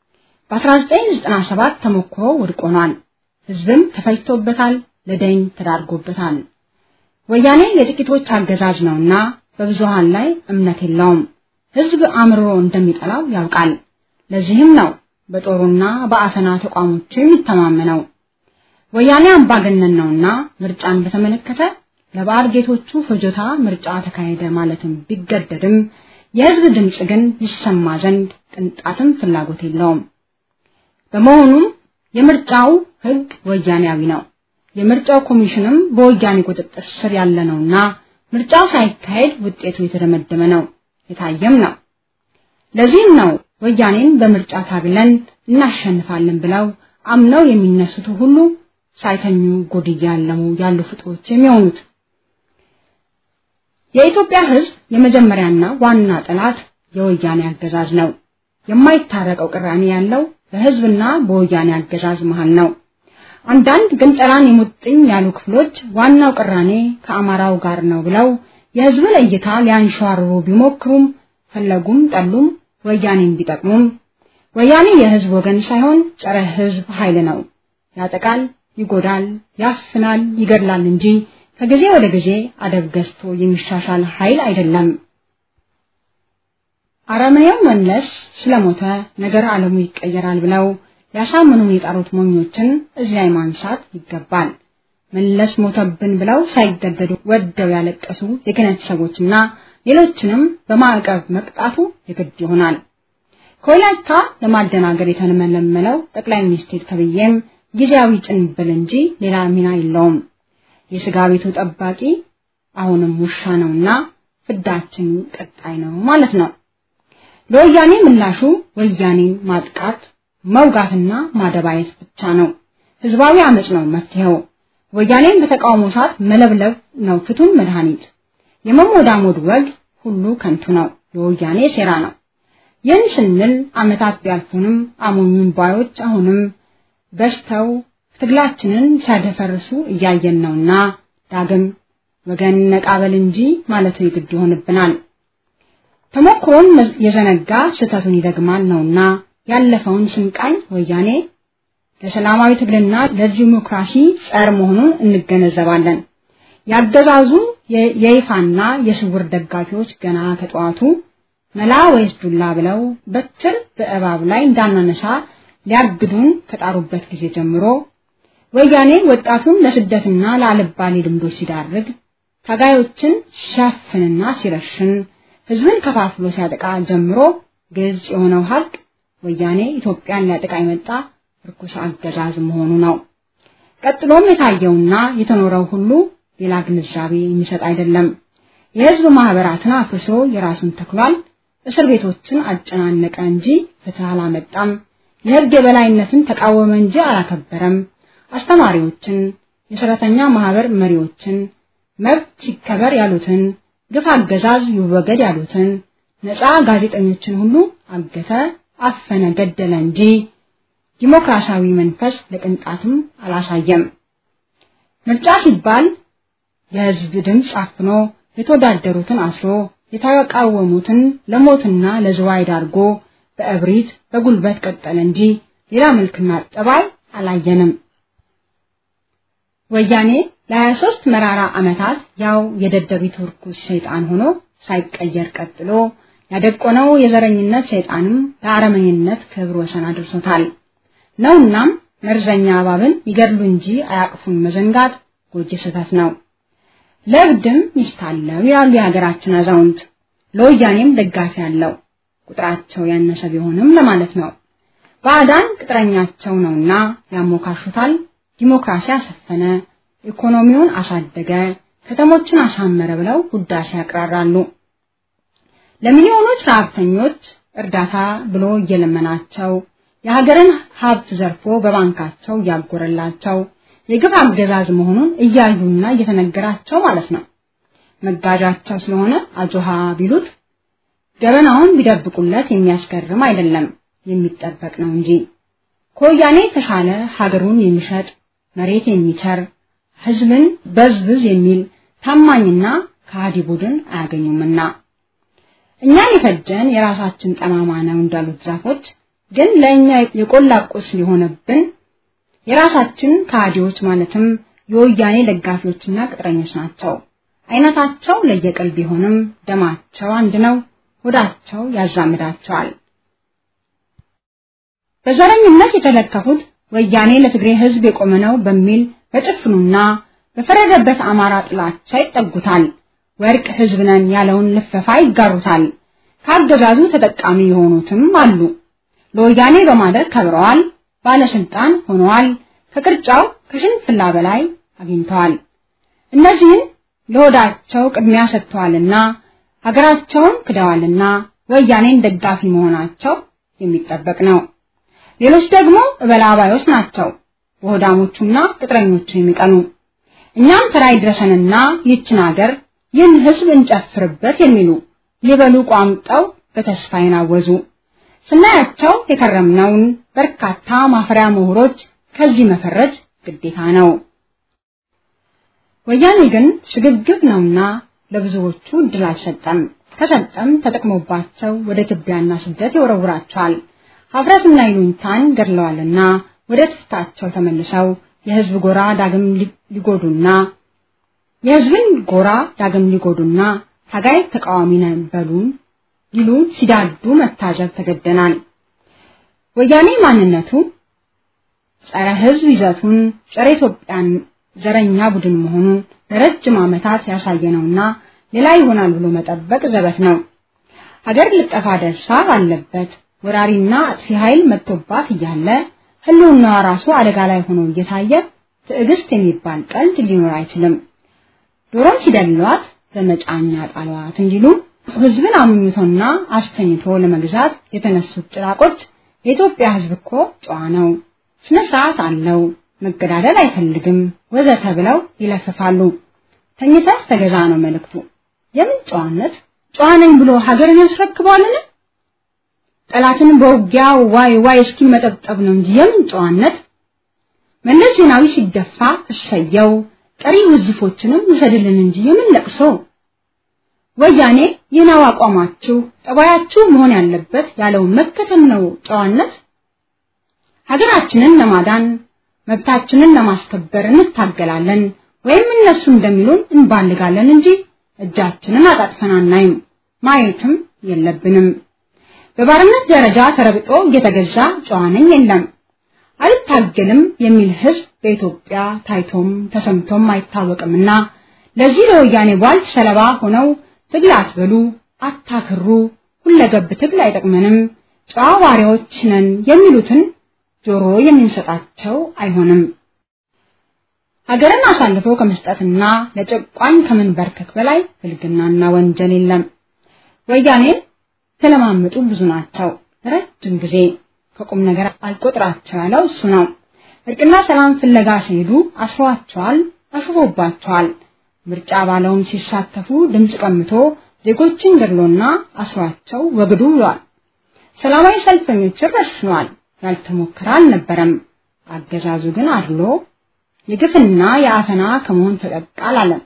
Speaker 4: በ1997 ተሞክሮ ውድቅ ሆኗል። ህዝብም ተፈጅቶበታል፣ ለደይን ተዳርጎበታል። ወያኔ የጥቂቶች አገዛዝ ነውና በብዙሃን ላይ እምነት የለውም። ህዝብ አምርሮ እንደሚጠላው ያውቃል። ለዚህም ነው በጦሩና በአፈና ተቋሞቹ የሚተማመነው። ወያኔ አምባገነን ነውና ምርጫን በተመለከተ ለባዕድ ጌቶቹ ፍጆታ ምርጫ ተካሄደ ማለትም ቢገደድም የህዝብ ድምጽ ግን ይሰማ ዘንድ ቅንጣትም ፍላጎት የለውም። በመሆኑም የምርጫው ህግ ወያኔያዊ ነው። የምርጫው ኮሚሽንም በወያኔ ቁጥጥር ስር ያለ ነውና ምርጫው ሳይካሄድ ውጤቱ የተደመደመ ነው፣ የታየም ነው። ለዚህም ነው ወያኔን በምርጫ ታግለን እናሸንፋለን ብለው አምነው የሚነሱት ሁሉ ሳይተኙ ጎድያ ያሉ ፍጥሮች የሚሆኑት። የኢትዮጵያ ህዝብ የመጀመሪያና ዋና ጠላት የወያኔ አገዛዝ ነው። የማይታረቀው ቅራኔ ያለው በህዝብና በወያኔ አገዛዝ መሃል ነው። አንዳንድ ግን ጠላን የሙጥኝ ያሉ ክፍሎች ዋናው ቅራኔ ከአማራው ጋር ነው ብለው የህዝብን እይታ ሊያንሸዋርሩ ቢሞክሩም ፈለጉም ጠሉም ወያኔን ቢጠቅሙም ወያኔ የህዝብ ወገን ሳይሆን ጸረ ህዝብ ኃይል ነው። ያጠቃል፣ ይጎዳል፣ ያፍናል፣ ይገድላል እንጂ ከጊዜ ወደ ጊዜ አደብ ገዝቶ የሚሻሻል ኃይል አይደለም። አረመኔው መለስ ስለሞተ ነገር ዓለሙ ይቀየራል ብለው ያሳምኑን የጣሩት ሞኞችን እዚህ ላይ ማንሳት ይገባል። መለስ ሞተብን ብለው ሳይገደዱ ወደው ያለቀሱ የክህነት ሰዎችና ሌሎችንም በማዕቀብ መቅጣቱ የግድ ይሆናል። ኮላታ ለማደናገር የተመለመለው ጠቅላይ ሚኒስትር ተብዬም ጊዜያዊ ጭንብል እንጂ ሌላ ሚና የለውም። የስጋ ቤቱ ጠባቂ አሁንም ውሻ ነውና ፍዳችን ቀጣይ ነው ማለት ነው። ለወያኔ ምላሹ ወያኔን ማጥቃት መውጋትና ማደባየት ብቻ ነው። ህዝባዊ አመጽ ነው መፍትሄው። ወያኔን በተቃውሞ ሰዓት መለብለብ ነው ፍቱን መድኃኒት። የመሞዳሞድ ወግ ሁሉ ከንቱ ነው፣ የወያኔ ሴራ ነው። ይህን ስንል አመታት ቢያልፉንም አሞኙን ባዮች አሁንም በስተው ትግላችንን ሲያደፈርሱ እያየን ነውና ዳግም ወገን ነቃበል እንጂ ማለቱ ይግድ ይሆንብናል። ተሞክሮን የዘነጋ ስህተቱን ይደግማል ነውና ያለፈውን ስንቃኝ ወያኔ ለሰላማዊ ትግልና ለዲሞክራሲ ጸር መሆኑን እንገነዘባለን። ያገዛዙ የይፋና የስውር ደጋፊዎች ገና ከጠዋቱ መላ ወይስ ዱላ ብለው በትር በእባብ ላይ እንዳናነሳ ሊያግዱን ከጣሩበት ጊዜ ጀምሮ ወያኔ ወጣቱን ለስደትና ለአልባሌ ልምዶች ሲዳርግ ታጋዮችን ሲያፍንና ሲረሽን ህዝብን ከፋፍሎ ሲያጠቃ ጀምሮ ግልጽ የሆነው ሀቅ ወያኔ ኢትዮጵያን ሊያጠቃ የመጣ ርኩስ አገዛዝ መሆኑ ነው። ቀጥሎም የታየውና የተኖረው ሁሉ ሌላ ግንዛቤ የሚሰጥ አይደለም። የህዝብ ማህበራትን አፍርሶ የራሱን ተክሏል። እስር ቤቶችን አጨናነቀ እንጂ ፍትህ አላመጣም። የህግ የበላይነትን ተቃወመ እንጂ አላከበረም። አስተማሪዎችን፣ የሰራተኛ ማህበር መሪዎችን፣ መብት ሲከበር ያሉትን፣ ግፍ አገዛዝ ይወገድ ያሉትን፣ ነፃ ጋዜጠኞችን ሁሉ አገተ፣ አፈነ፣ ገደለ እንጂ ዲሞክራሲያዊ መንፈስ ለቅንጣትም አላሳየም። ምርጫ ሲባል የህዝብ ድምጽ አፍኖ የተወዳደሩትን አስሮ የተቃወሙትን ለሞትና ለዝዋይ ዳርጎ በእብሪት በጉልበት ቀጠለ እንጂ ሌላ መልክና ጠባይ አላየንም። ወያኔ ለ23 መራራ ዓመታት ያው የደደቢት ርኩስ ሰይጣን ሆኖ ሳይቀየር ቀጥሎ ያደቆነው የዘረኝነት ሰይጣንም ለአረመኔነት ክብር ወሰን አድርሶታል ነውናም መርዘኛ እባብን ይገድሉ እንጂ አያቅፉን መዘንጋት ጎጂ ስህተት ነው። ለብድም ይስታለው ያሉ የሀገራችን አዛውንት ለወያኔም ደጋፊ ያለው ቁጥራቸው ያነሰ ቢሆንም ለማለት ነው። ባዕዳን ቅጥረኛቸው ነውና ያሞካሹታል። ዲሞክራሲ አሰፈነ፣ ኢኮኖሚውን አሳደገ፣ ከተሞችን አሳመረ ብለው ውዳሴ ያቀርባሉ። ለሚሊዮኖች ረሃብተኞች እርዳታ ብሎ እየለመናቸው የሀገርን ሀብት ዘርፎ በባንካቸው ያጎረላቸው የግፍ አገዛዝ መሆኑን እያዩና እየተነገራቸው ማለት ነው። መጋጃቸው ስለሆነ አጆሃ ቢሉት ገበናውን ቢደብቁለት የሚያስገርም አይደለም፣ የሚጠበቅ ነው እንጂ ከወያኔ ተሻለ ሀገሩን የሚሸጥ መሬት የሚቸር ህዝብን በዝብዝ የሚል ታማኝና ከሃዲ ቡድን አያገኙምና እኛን የፈጀን የራሳችን ጠማማ ነው እንዳሉት ዛፎች ግን ለኛ የቆላቁስ ሊሆነብን የራሳችን ከሃዲዎች ማለትም የወያኔ ደጋፊዎችና ቅጥረኞች ናቸው። አይነታቸው ለየቅል ቢሆንም ደማቸው አንድ ነው፣ ወዳቸው ያዛምዳቸዋል። በዘረኝነት የተለከፉት ወያኔ ለትግሬ ህዝብ የቆመ ነው በሚል በጭፍኑና በፈረደበት አማራ ጥላቻ ይጠጉታል። ወርቅ ህዝብ ነን ያለውን ልፈፋ ይጋሩታል። ካገዛዙ ተጠቃሚ የሆኑትም አሉ። ለወያኔ በማደር ከብረዋል፣ ባለስልጣን ሆነዋል፣ ከቅርጫው ከሽንፍላ በላይ አግኝተዋል። እነዚህን ለሆዳቸው ቅድሚያ ሰጥተዋልና ሀገራቸውን ክደዋልና ወያኔን ደጋፊ መሆናቸው የሚጠበቅ ነው። ሌሎች ደግሞ እበላባዮች ናቸው፣ በሆዳሞቹና ቅጥረኞቹ የሚቀኑ። እኛም ተራይ ድረሰንና ይችን ሀገር ይህን ህዝብ እንጨፍርበት የሚሉ ሊበሉ ቋምጠው በተስፋ ይናወዙ። ስናያቸው የከረምነውን በርካታ ማፈሪያ ምሁሮች ከዚህ መፈረጅ ግዴታ ነው። ወያኔ ግን ሽግግር ነውና ለብዙዎቹ እድል አልሰጠም። ከሰጠም ተጠቅሞባቸው ወደ ትቢያና ስደት ይወረውራቸዋል። ሀፍረትና ይሉኝታን ገድለዋልና ወደ ትፍታቸው ተመልሰው የህዝብን ጎራ ዳግም ሊጎዱና ታጋይ ተቃዋሚ ነን በሉን ይሉ ሲዳዱ መታዘብ ተገደናል። ወያኔ ማንነቱ ጸረ ህዝብ ይዘቱን ጸረ ኢትዮጵያን ዘረኛ ቡድን መሆኑን ለረጅም ዓመታት ያሳየነውና ሌላ ይሆናል ብሎ መጠበቅ ዘበት ነው። ሀገር ልጠፋ ደርሳ ባለበት ወራሪና አጥፊ ኃይል መጥቶባት እያለ ህልውናዋ ራሱ አደጋ ላይ ሆኖ እየታየ ትዕግስት የሚባል ቀልድ ሊኖር አይችልም። ዶሮን ሲደልሏት በመጫኛ ጣሏት እንዲሉ ህዝብን አምኝቶና አስተኝቶ ለመግዛት የተነሱት ጭራቆች የኢትዮጵያ ህዝብ እኮ ጨዋ ነው፣ ስነ ስርዓት አለው፣ መገዳደል አይፈልግም ወዘተ ብለው ይለፍፋሉ። ተኝተህ ተገዛ ነው መልእክቱ። የምን ጨዋነት? ጨዋ ነኝ ብሎ ሀገርን ያስረክባልን? ጠላትን በውጊያ ዋይ እስኪል መጠብጠብ ነው እንጂ የምን ጨዋነት? መለስ ዜናዊ ሲደፋ እሰየው፣ ቀሪ ውዝፎችንም ውሰድልን እንጂ የምን ለቅሶ? ወያኔ የናው አቋማችሁ ጠባያችሁ መሆን ያለበት ያለው መከተል ነው ጨዋነት። ሀገራችንን ለማዳን መብታችንን ለማስከበር እንታገላለን ወይም እነሱ እንደሚሉን እንባልጋለን እንጂ እጃችንን አጣጥፈን አናይም፣ ማየትም የለብንም። በባርነት ደረጃ ተረግጦ እየተገዛ ጨዋነኝ የለም። አልታገልም የሚል ህዝብ በኢትዮጵያ ታይቶም ተሰምቶም አይታወቅምና ለዚህ ለወያኔ ቧልት ሰለባ ሆነው ትግል አትበሉ፣ አታክሩ፣ ሁለገብ ትግል አይጠቅመንም፣ ጨዋ ዋሪዎች ነን የሚሉትን ጆሮ የምንሰጣቸው አይሆንም። ሀገርን አሳልፎ ከመስጠትና ለጨቋኝ ከመንበርከክ በላይ ብልግናና ወንጀል የለም። ወያኔ ተለማመጡ ብዙ ናቸው። ረጅም ጊዜ ከቁም ነገር አልቆጥራቸው ያለው እሱ ነው። እርቅና ሰላም ፍለጋ ሲሄዱ አስሯቸዋል፣ አሽፎባቸዋል። ምርጫ ባለውን ሲሳተፉ ድምጽ ቀምቶ ዜጎችን ገድሎና አስሯቸው ወግዱ ብሏል። ሰላማዊ ሰልፈኞችን ረሽኗል። ያልተሞከረ አልነበረም። አገዛዙ ግን አድሎ የግፍና የአፈና ከመሆን ተጠቃል አለ።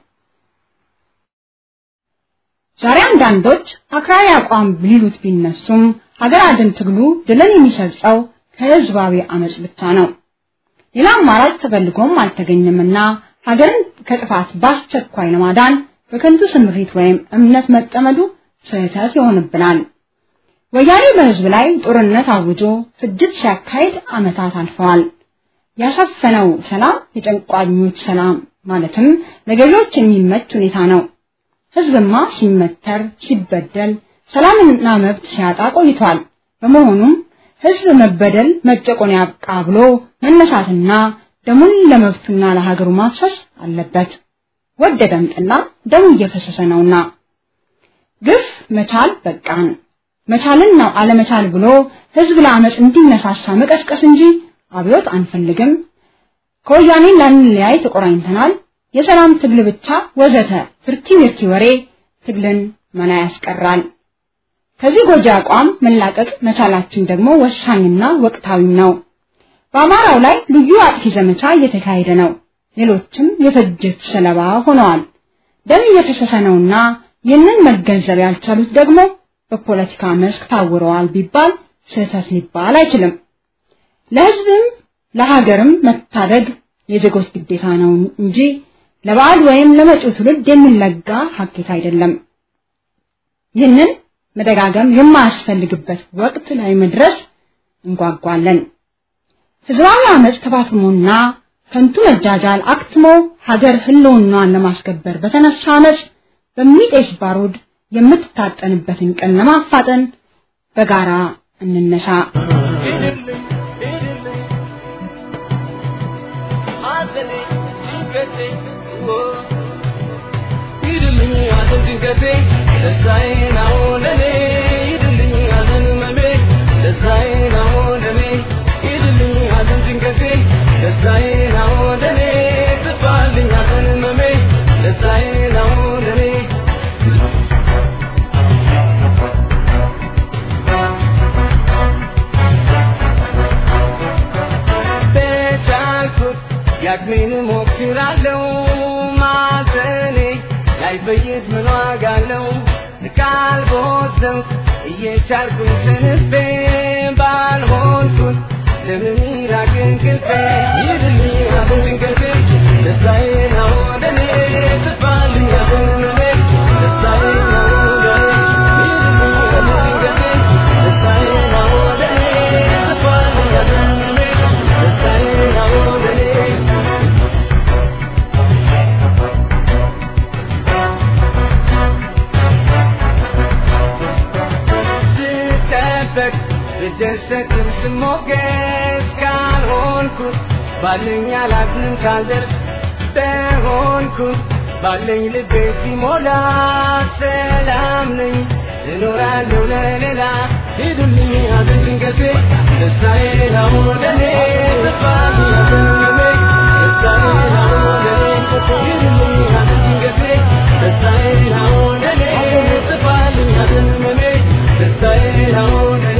Speaker 4: ዛሬ አንዳንዶች አክራሪ አቋም ሊሉት ቢነሱም ሀገር አድን ትግሉ ድልን የሚሰርጸው ከህዝባዊ አመጽ ብቻ ነው። ሌላ አማራጭ ተፈልጎም አልተገኘምና ሀገርን ከጥፋት ባስቸኳይ ለማዳን በከንቱ ስምሪት ወይም እምነት መጠመዱ ስህተት ይሆንብናል። ወያኔ በህዝብ ላይ ጦርነት አውጆ ፍጅት ሲያካሂድ ዓመታት አልፈዋል። ያሰፈነው ሰላም የጨቋኞች ሰላም ማለትም ለገዢዎች የሚመች ሁኔታ ነው። ህዝብማ ሲመተር ሲበደል ሰላምና መብት ሲያጣ ቆይቷል። በመሆኑም ህዝብ መበደል መጨቆን ያብቃ ብሎ መነሳትና ደሙን ለመብቱና ለሀገሩ ማፍሰስ አለበት። ወደደም ጠላ ደሙ እየፈሰሰ ነውና ግፍ መቻል በቃን። መቻልን ነው አለመቻል ብሎ ህዝብ ለአመጽ እንዲነሳሳ መቀስቀስ እንጂ አብዮት አንፈልግም፣ ከወያኔ ላንለያይ ተቆራኝተናል፣ የሰላም ትግል ብቻ ወዘተ ፍርቲ ምርቲ ወሬ ትግልን መና ያስቀራል። ከዚህ ጎጂ አቋም መላቀቅ መቻላችን ደግሞ ወሳኝና ወቅታዊ ነው። በአማራው ላይ ልዩ አጥፊ ዘመቻ እየተካሄደ ነው። ሌሎችም የፍጅት ሰለባ ሆነዋል። ደም እየፈሰሰ ነውና ይህንን መገንዘብ ያልቻሉት ደግሞ በፖለቲካ መስክ ታውረዋል ቢባል ስህተት ሊባል አይችልም። ለህዝብም ለሀገርም መታደግ የዜጎች ግዴታ ነው እንጂ ለባዕድ ወይም ለመጪው ትውልድ የሚለጋ ሀኬት አይደለም። ይህንን መደጋገም የማያስፈልግበት ወቅት ላይ መድረስ እንጓጓለን። ህዝባዊ አመጽ ተፋፍሞና ከንቱ መጃጃል አክትሞ ሀገር ህልውናዋን ለማስከበር በተነሳ አመጽ በሚጤስ ባሩድ የምትታጠንበትን ቀን ለማፋጠን በጋራ እንነሳ።
Speaker 3: ያግሜን ሞክራለው ማዘኔ ላይ በየት ምን ዋጋለው ካልቦሰው እየቻልኩኝ ተንፌ ባልሆንኩኝ ለምን ይራቅን ክልፌ ይድልኝ አሁን ጭንቀቴ ደስታዬ ነው ወደኔ ትፋልኝ ያዘንመኔ ደስታዬ ነው ወደኔ ይድልኝ አሁን ጭንቀቴ ደስታዬ ነው ወደኔ ትፋልኝ ያዘንመኔ ደስታዬ ነው ወደኔ ደሰትም ስሞገስ ካልሆንኩት ባለኝ አላዝንም ካልደርስ በሆንኩት ባለኝ ልቤ ሲሞላ ሰላም ነኝ እኖራለሁ ለሌላ ሂዱልኝ ሐዘን ጭንቀቴ ደስታዬ ነው ወደኔ ተፋልኝ ያዘንገሜ ደስታዬ ነው ወደኔ ሂዱልኝ ሐዘን ጭንቀቴ ደስታዬ ነው ወደኔ ተፋልኝ ያዘንገሜ ደስታዬ ነው ወደኔ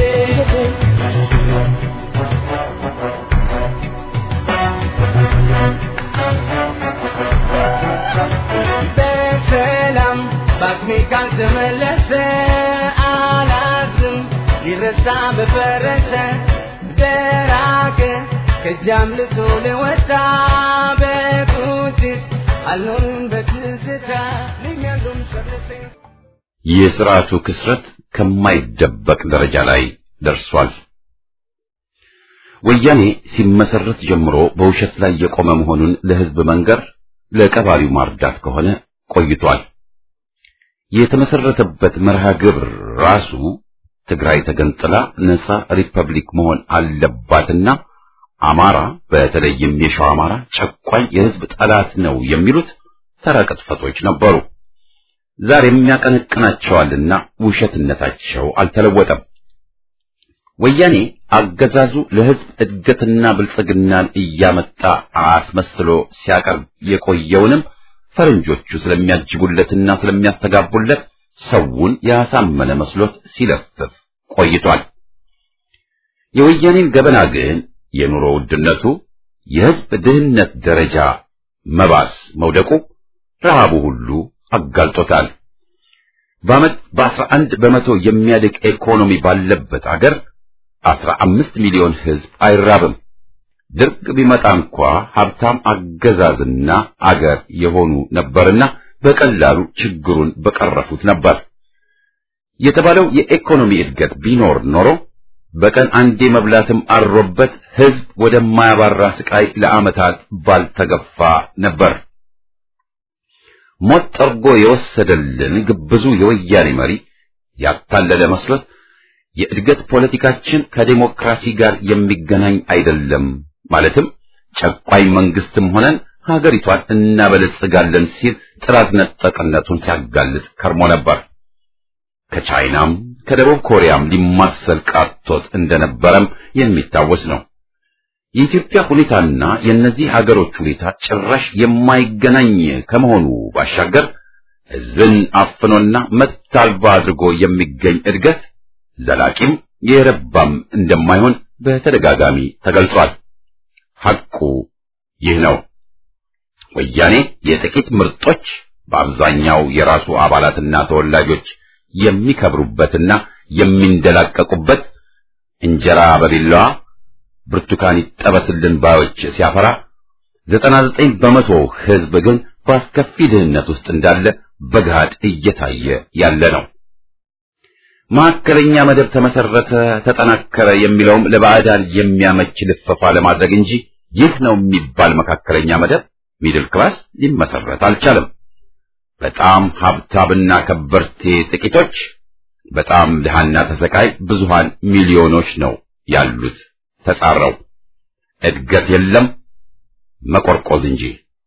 Speaker 3: በሰላም ባክሜ ካልተመለሰ አላዝም ሊረሳ በፈረሰ ደራቀ ከጃም ልቶ ለወጣ በቁጭት አልኖርም በትዝታ ልኛንዱም ሰብለሴ
Speaker 1: የሥርዓቱ ክስረት ከማይደበቅ ደረጃ ላይ ደርሷል። ወያኔ ሲመሰረት ጀምሮ በውሸት ላይ የቆመ መሆኑን ለሕዝብ መንገር ለቀባሪው ማርዳት ከሆነ ቆይቷል። የተመሰረተበት መርሃ ግብር ራሱ ትግራይ ተገንጥላ ነጻ ሪፐብሊክ መሆን አለባትና አማራ በተለይም የሸዋ አማራ ጨቋኝ የሕዝብ ጠላት ነው የሚሉት ተራ ቅጥፈቶች ነበሩ። ዛሬም ያቀነቅናቸዋልና ውሸትነታቸው አልተለወጠም። ወያኔ አገዛዙ ለሕዝብ እድገትና ብልጽግናን እያመጣ አስመስሎ ሲያቀርብ የቆየውንም ፈረንጆቹ ስለሚያጅቡለትና ስለሚያስተጋቡለት ሰውን ያሳመነ መስሎት ሲለፍፍ ቆይቷል። የወያኔን ገበና ግን የኑሮ ውድነቱ፣ የሕዝብ ድህነት ደረጃ መባስ መውደቁ፣ ረሃቡ ሁሉ አጋልጦታል። በዓመት በ11 በመቶ የሚያድግ ኢኮኖሚ ባለበት አገር 15 ሚሊዮን ሕዝብ አይራብም። ድርቅ ቢመጣ እንኳ ሀብታም አገዛዝና አገር የሆኑ ነበርና በቀላሉ ችግሩን በቀረፉት ነበር። የተባለው የኢኮኖሚ እድገት ቢኖር ኖሮ በቀን አንዴ መብላትም አሮበት ሕዝብ ወደማያባራ ስቃይ ለዓመታት ባልተገፋ ነበር። ሞት ጠርጎ የወሰደልን ግብዙ የወያኔ መሪ ያታለለ መስሎት የእድገት ፖለቲካችን ከዲሞክራሲ ጋር የሚገናኝ አይደለም፣ ማለትም ጨቋኝ መንግስትም ሆነን ሀገሪቷን እናበለጽጋለን ሲል ጥራት ነጠቅነቱን ሲያጋልጥ ከርሞ ነበር። ከቻይናም ከደቡብ ኮሪያም ሊማሰል ቃቶት እንደነበረም የሚታወስ ነው። የኢትዮጵያ ሁኔታና የእነዚህ ሀገሮች ሁኔታ ጭራሽ የማይገናኝ ከመሆኑ ባሻገር ሕዝብን አፍኖና መብት አልባ አድርጎ የሚገኝ እድገት ዘላቂም የረባም እንደማይሆን በተደጋጋሚ ተገልጿል። ሐቁ ይህ ነው። ወያኔ የጥቂት ምርጦች በአብዛኛው የራሱ አባላትና ተወላጆች የሚከብሩበትና የሚንደላቀቁበት እንጀራ በቢላዋ ብርቱካን ይጠበስልን ባዮች ሲያፈራ 99 በመቶ ሕዝብ ግን በአስከፊ ድህነት ውስጥ እንዳለ በገሃድ እየታየ ያለ ነው። ማዕከለኛ መደብ ተመሰረተ፣ ተጠናከረ የሚለውም ለባዕዳን የሚያመች ልፈፋ ለማድረግ እንጂ ይህ ነው የሚባል መካከለኛ መደብ ሚድል ክላስ ሊመሰረት አልቻለም። በጣም ሀብታምና ከበርቴ ጥቂቶች፣ በጣም ድሃና ተሰቃይ ብዙሃን ሚሊዮኖች ነው ያሉት ተጻረው። እድገት የለም መቆርቆዝ እንጂ።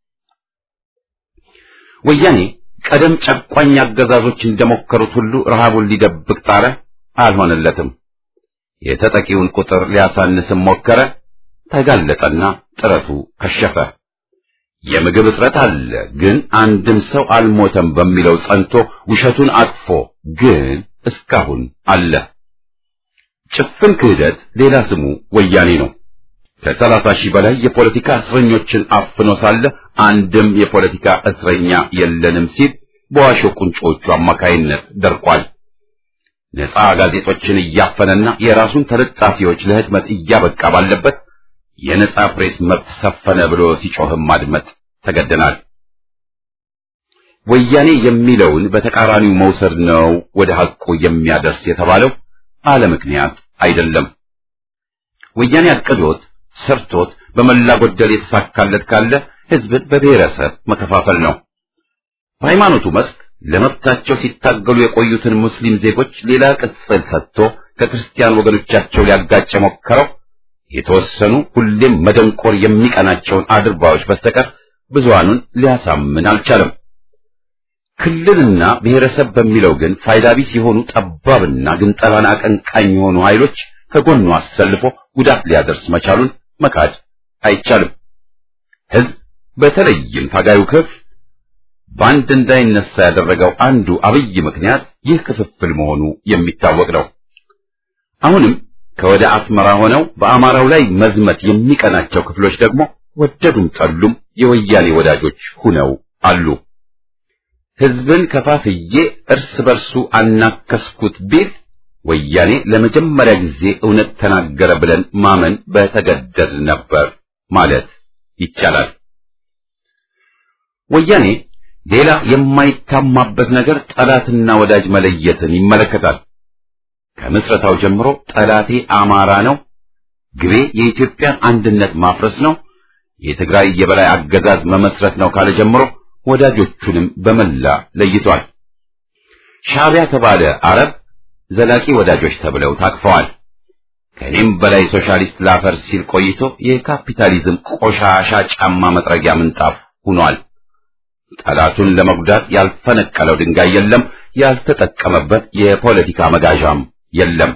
Speaker 1: ወያኔ ቀደም ጨቋኝ አገዛዞች እንደሞከሩት ሁሉ ረሃቡን ሊደብቅ ጣረ፣ አልሆነለትም። የተጠቂውን ቁጥር ሊያሳንስም ሞከረ፣ ተጋለጠና ጥረቱ ከሸፈ። የምግብ እጥረት አለ፣ ግን አንድም ሰው አልሞተም በሚለው ጸንቶ ውሸቱን አጥፎ ግን እስካሁን አለ። ጭፍን ክህደት ሌላ ስሙ ወያኔ ነው። ከ30 ሺህ በላይ የፖለቲካ እስረኞችን አፍኖ ሳለ አንድም የፖለቲካ እስረኛ የለንም ሲል በዋሾ ቁንጮቹ አማካይነት ደርቋል። ነፃ ጋዜጦችን እያፈነና የራሱን ተለጣፊዎች ለህትመት እያበቃ ባለበት የነፃ ፕሬስ መብት ሰፈነ ብሎ ሲጮህም ማድመጥ ተገደናል። ወያኔ የሚለውን በተቃራኒው መውሰድ ነው ወደ ሐቁ የሚያደርስ የተባለው አለ ምክንያት አይደለም። ወያኔ አቅዶት ሰርቶት በመላ ጎደል የተሳካለት ካለ ህዝብን በብሔረሰብ መከፋፈል ነው። በሃይማኖቱ መስክ ለመብታቸው ሲታገሉ የቆዩትን ሙስሊም ዜጎች ሌላ ቅጽል ሰጥቶ ከክርስቲያን ወገኖቻቸው ሊያጋጭ ሞከረው የተወሰኑ ሁሌም መደንቆር የሚቀናቸውን አድርባዎች በስተቀር ብዙሃኑን ሊያሳምን አልቻለም። ክልልና ብሔረሰብ በሚለው ግን ፋይዳ ቢስ የሆኑ ጠባብና ግንጠላን አቀንቃኝ የሆኑ ኃይሎች ከጎኑ አሰልፎ ጉዳት ሊያደርስ መቻሉን መካድ አይቻልም። ህዝብ በተለይም ታጋዩ ክፍል በአንድ እንዳይነሳ ያደረገው አንዱ አብይ ምክንያት ይህ ክፍፍል መሆኑ የሚታወቅ ነው። አሁንም ከወደ አስመራ ሆነው በአማራው ላይ መዝመት የሚቀናቸው ክፍሎች ደግሞ ወደዱም ጠሉም የወያኔ ወዳጆች ሁነው አሉ። ህዝብን ከፋፍዬ እርስ በርሱ አናከስኩት ቢል ወያኔ ለመጀመሪያ ጊዜ እውነት ተናገረ ብለን ማመን በተገደድ ነበር ማለት ይቻላል። ወያኔ ሌላ የማይታማበት ነገር ጠላትና ወዳጅ መለየትን ይመለከታል። ከምስረታው ጀምሮ ጠላቴ አማራ ነው፣ ግቤ የኢትዮጵያን አንድነት ማፍረስ ነው፣ የትግራይ የበላይ አገዛዝ መመስረት ነው ካለ ጀምሮ ወዳጆቹንም በመላ ለይቷል። ሻዕቢያ ተባለ አረብ ዘላቂ ወዳጆች ተብለው ታቅፈዋል። ከኔም በላይ ሶሻሊስት ላፈር ሲል ቆይቶ የካፒታሊዝም ቆሻሻ ጫማ መጥረጊያ ምንጣፍ ሆኗል። ጠላቱን ለመጉዳት ያልፈነቀለው ድንጋይ የለም፣ ያልተጠቀመበት የፖለቲካ መጋዣም የለም።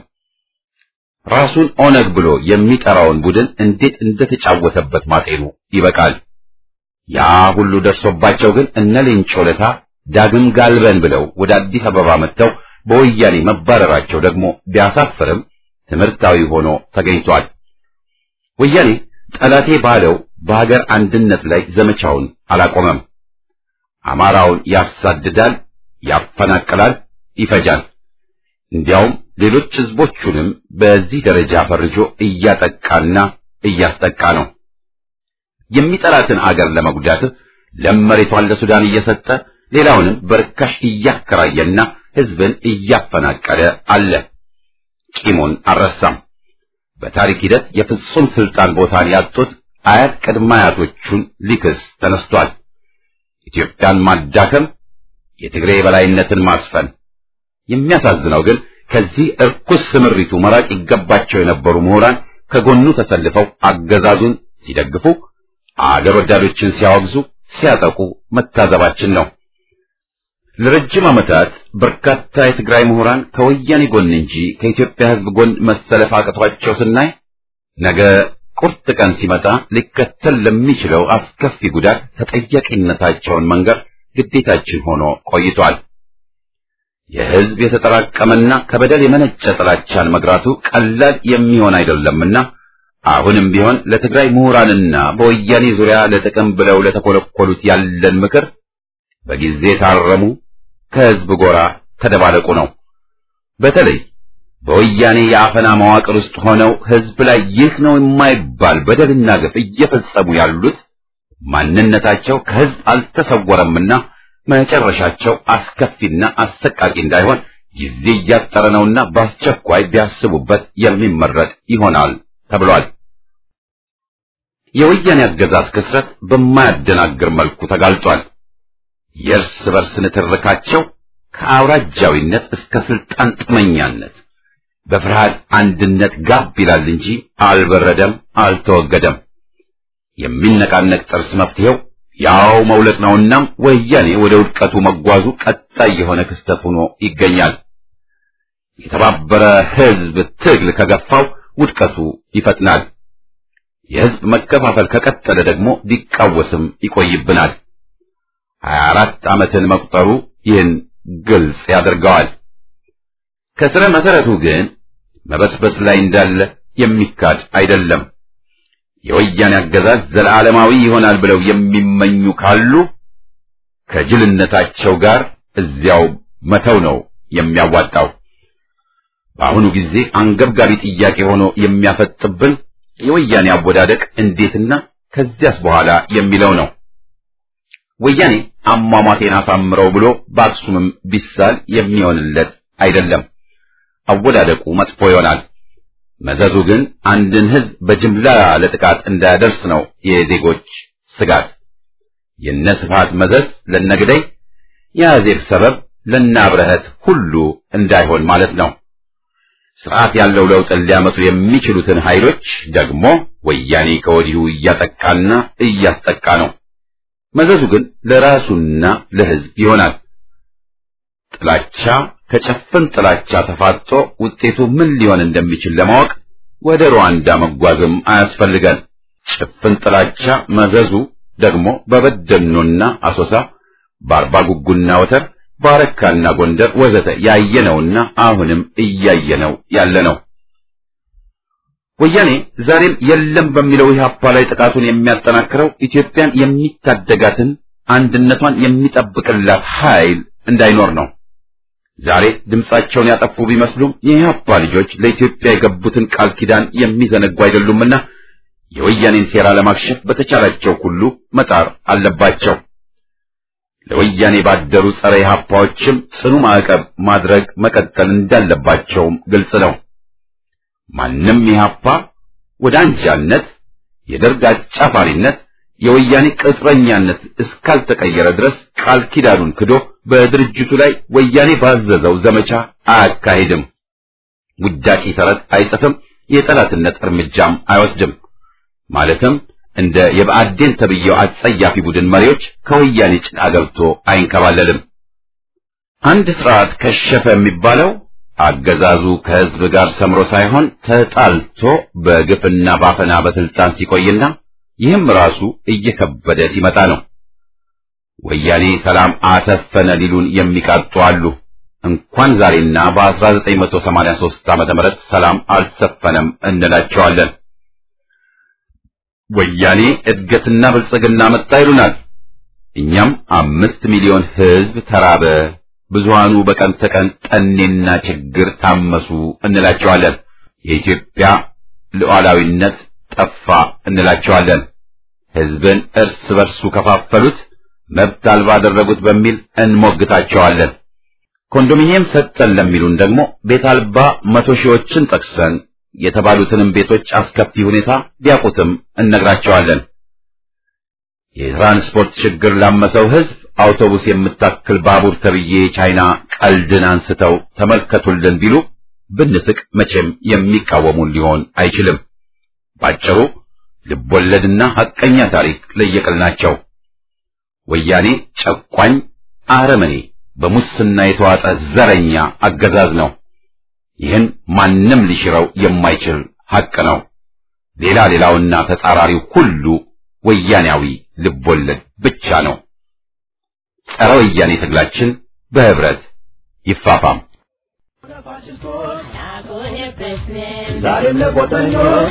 Speaker 1: ራሱን ኦነግ ብሎ የሚጠራውን ቡድን እንዴት እንደተጫወተበት ማጤኑ ይበቃል። ያ ሁሉ ደርሶባቸው ግን እነ ሌንጮ ለታ ዳግም ጋልበን ብለው ወደ አዲስ አበባ መጥተው በወያኔ መባረራቸው ደግሞ ቢያሳፍርም ትምህርታዊ ሆኖ ተገኝቷል። ወያኔ ጠላቴ ባለው በሀገር አንድነት ላይ ዘመቻውን አላቆመም። አማራውን ያሳድዳል፣ ያፈናቅላል፣ ይፈጃል። እንዲያውም ሌሎች ህዝቦቹንም በዚህ ደረጃ ፈርጆ እያጠቃና እያስጠቃ ነው። የሚጠላትን አገር ለመጉዳት ለም መሬቷን ለሱዳን እየሰጠ ሌላውንም በርካሽ እያከራየና ህዝብን እያፈናቀለ አለ። ቂሙን አልረሳም። በታሪክ ሂደት የፍጹም ስልጣን ቦታን ያጡት አያት ቅድመ አያቶቹን ሊክስ ተነስቷል። ኢትዮጵያን ማዳከም፣ የትግሬ የበላይነትን ማስፈን። የሚያሳዝነው ግን ከዚህ እርኩስ ስምሪቱ መራቅ ይገባቸው የነበሩ ምሁራን ከጎኑ ተሰልፈው አገዛዙን ሲደግፉ፣ አገር ወዳዶችን ሲያወግዙ፣ ሲያጠቁ መታዘባችን ነው። ለረጅም ዓመታት በርካታ የትግራይ ምሁራን ከወያኔ ጎን እንጂ ከኢትዮጵያ ሕዝብ ጎን መሰለፍ አቅቷቸው ስናይ ነገ ቁርጥ ቀን ሲመጣ ሊከተል ለሚችለው አስከፊ ጉዳት ተጠያቂነታቸውን መንገር ግዴታችን ሆኖ ቆይቷል። የሕዝብ የተጠራቀመና ከበደል የመነጨ ጥላቻን መግራቱ ቀላል የሚሆን አይደለምና አሁንም ቢሆን ለትግራይ ምሁራንና በወያኔ ዙሪያ ለጥቅም ብለው ለተኮለኮሉት ያለን ምክር በጊዜ ታረሙ፣ ከሕዝብ ጎራ ተደባለቁ ነው። በተለይ በወያኔ የአፈና መዋቅር ውስጥ ሆነው ሕዝብ ላይ ይህ ነው የማይባል በደልና ግፍ እየፈጸሙ ያሉት ማንነታቸው ከሕዝብ አልተሰወረምና መጨረሻቸው አስከፊና አሰቃቂ እንዳይሆን ጊዜ እያጠረ ነውና በአስቸኳይ ቢያስቡበት የሚመረጥ ይሆናል ተብሏል። የወያኔ አገዛዝ ክስረት በማያደናግር መልኩ ተጋልጧል። የእርስ በርስ ንትርካቸው ከአውራጃዊነት እስከ ስልጣን ጥመኛነት በፍርሃት አንድነት ጋብ ይላል እንጂ አልበረደም፣ አልተወገደም። የሚነቃነቅ ጥርስ መፍትሄው ያው መውለቅ ነውና ወያኔ ወደ ውድቀቱ መጓዙ ቀጣይ የሆነ ክስተት ሆኖ ይገኛል። የተባበረ ሕዝብ ትግል ከገፋው ውድቀቱ ይፈጥናል። የሕዝብ መከፋፈል ከቀጠለ ደግሞ ሊቃወስም ይቆይብናል። 24 ዓመትን መቁጠሩ ይህን ግልጽ ያደርገዋል። ከስረ መሰረቱ ግን መበስበስ ላይ እንዳለ የሚካድ አይደለም። የወያኔ አገዛዝ ዘላለማዊ ይሆናል ብለው የሚመኙ ካሉ ከጅልነታቸው ጋር እዚያው መተው ነው የሚያዋጣው። በአሁኑ ጊዜ አንገብጋቢ ጥያቄ ሆኖ የሚያፈጥብን የወያኔ አወዳደቅ እንዴትና ከዚያስ በኋላ የሚለው ነው። ወያኔ አሟሟቴን አሳምረው ብሎ በአክሱምም ቢሳል የሚሆንለት አይደለም። አወዳደቁ መጥፎ ይሆናል። መዘዙ ግን አንድን ሕዝብ በጅምላ ለጥቃት እንዳያደርስ ነው የዜጎች ስጋት። የነስፋት መዘዝ ለነግደይ፣ የአዜብ ሰበብ ለናብረህት ሁሉ እንዳይሆን ማለት ነው። ስርዓት ያለው ለውጥን ሊያመጡ የሚችሉትን ኃይሎች ደግሞ ወያኔ ከወዲሁ እያጠቃና እያስጠቃ ነው። መዘዙ ግን ለራሱና ለሕዝብ ይሆናል። ጥላቻ ከጨፍን ጥላቻ ተፋጦ ውጤቱ ምን ሊሆን እንደሚችል ለማወቅ ወደ ሩዋንዳ መጓዝም አያስፈልገን። ጭፍን ጥላቻ መዘዙ ደግሞ በበደኖና አሶሳ፣ በአርባ ጉጉና ወተር፣ ባረካና ጎንደር ወዘተ ያየነውና አሁንም እያየነው ያለ ነው። ወያኔ ዛሬም የለም በሚለው ኢህአፓ ላይ ጥቃቱን የሚያጠናክረው ኢትዮጵያን የሚታደጋትን አንድነቷን የሚጠብቅላት ኃይል እንዳይኖር ነው። ዛሬ ድምጻቸውን ያጠፉ ቢመስሉም የኢህአፓ ልጆች ለኢትዮጵያ የገቡትን ቃል ኪዳን የሚዘነጉ አይደሉምና የወያኔን ሴራ ለማክሸፍ በተቻላቸው ሁሉ መጣር አለባቸው። ለወያኔ ባደሩ ጸረ ኢህአፓዎችም ጽኑ ማዕቀብ ማድረግ መቀጠል እንዳለባቸውም ግልጽ ነው። ማንም ኢህአፓ ወደ አንጃነት፣ የደርግ አጫፋሪነት፣ የወያኔ ቅጥረኛነት እስካልተቀየረ ድረስ ቃል ኪዳኑን ክዶ በድርጅቱ ላይ ወያኔ ባዘዘው ዘመቻ አያካሂድም። ውዳቂ ተረት አይጽፍም፣ የጠላትነት እርምጃም አይወስድም። ማለትም እንደ የብአዴን ተብየው አጸያፊ ቡድን መሪዎች ከወያኔ ጭቃ ገብቶ አይንከባለልም። አንድ ስርዓት ከሸፈ የሚባለው አገዛዙ ከህዝብ ጋር ሰምሮ ሳይሆን ተጣልቶ በግፍና ባፈና በስልጣን ሲቆይና ይህም ራሱ እየከበደ ሲመጣ ነው። ወያኔ ሰላም አሰፈነ ሊሉን የሚቃጡ አሉ። እንኳን ዛሬና በ1983 ዓመተ ምህረት ሰላም አልሰፈነም እንላቸዋለን። ወያኔ እድገትና ብልጽግና መጣ ይሉናል። እኛም 5 ሚሊዮን ህዝብ ተራበ፣ ብዙሃኑ በቀን ተቀን ጠኔና ችግር ታመሱ እንላቸዋለን። የኢትዮጵያ ሉዓላዊነት ጠፋ እንላቸዋለን። ህዝብን እርስ በርሱ ከፋፈሉት፣ መብት አልባ አደረጉት በሚል እንሞግታቸዋለን። ኮንዶሚኒየም ሰጠን ለሚሉን ደግሞ ቤት አልባ 100 ሺዎችን ጠቅሰን የተባሉትንም ቤቶች አስከፊ ሁኔታ ቢያውቁትም እነግራቸዋለን። የትራንስፖርት ችግር ላመሰው ህዝብ አውቶቡስ የምታክል ባቡር ተብዬ ቻይና ቀልድን አንስተው ተመልከቱልን ቢሉ ብንስቅ መቼም የሚቃወሙን ሊሆን አይችልም። ባጭሩ ልቦለድና ሐቀኛ ታሪክ ለየቅል ናቸው። ወያኔ ጨቋኝ፣ አረመኔ፣ በሙስና የተዋጠ ዘረኛ አገዛዝ ነው። ይህን ማንም ሊሽረው የማይችል ሐቅ ነው። ሌላውና ተጻራሪው ሁሉ ወያኔያዊ ልቦለድ ብቻ ነው። ጸረ ወያኔ ትግላችን በህብረት ይፋፋም።
Speaker 5: ዛሬም ለቆጠኞች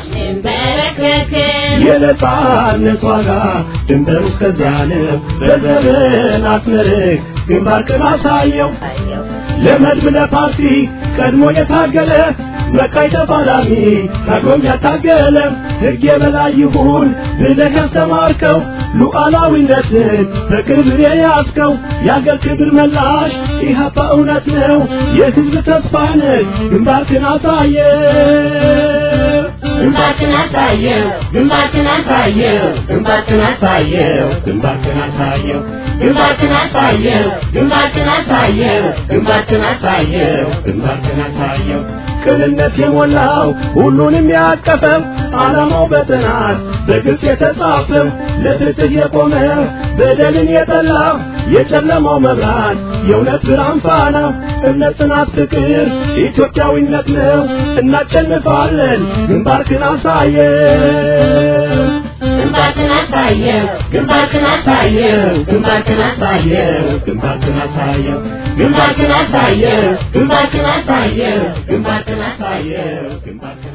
Speaker 5: የነጻነት ዋጋ ድንበር እስከዚያ ነው። በዘመን አትመርቅ ግንባርህን አሳየው ለመድብ ለፓርቲ ቀድሞ የታገለ መቃይ ተፋላሚ ታግሎም ያታገለ ሕግ የበላይ ይሁን ብለህ ያስተማርከው ሉዓላዊነትን በክብር የያዝከው የአገር ክብር መላሽ ኢህአፓ እውነት ነው የሕዝብ ተስፋ ነህ። ግንባርህን አሳየው ግንባርህን አሳየው ግንባርህን አሳየው ግንባርህን አሳየው ግንባርህን አሳየው ግንባርህን አሳየው ግንባርህን አሳየው ግንባርህን አሳየው ግንባርህን አሳየው ቅንነት የሞላው ሁሉንም ያቀፈው ዓላማው በጥናት በግልጽ የተጻፈው ለፍትህ የቆመ በደልን የጠላ የጨለማው መብራት የእውነት ብርሃን ፋና እምነት፣ ጽናት፣ ፍቅር ኢትዮጵያዊነት ነው። እናሸንፋለን። ግንባርህን አሳየው ግንባርህን አሳየው ግንባርህን አሳየው ግንባርህን አሳየው ግንባርህን አሳየው ግንባርህን አሳየው ግንባርህን አሳየው ግንባርህን አሳየው ግንባርህን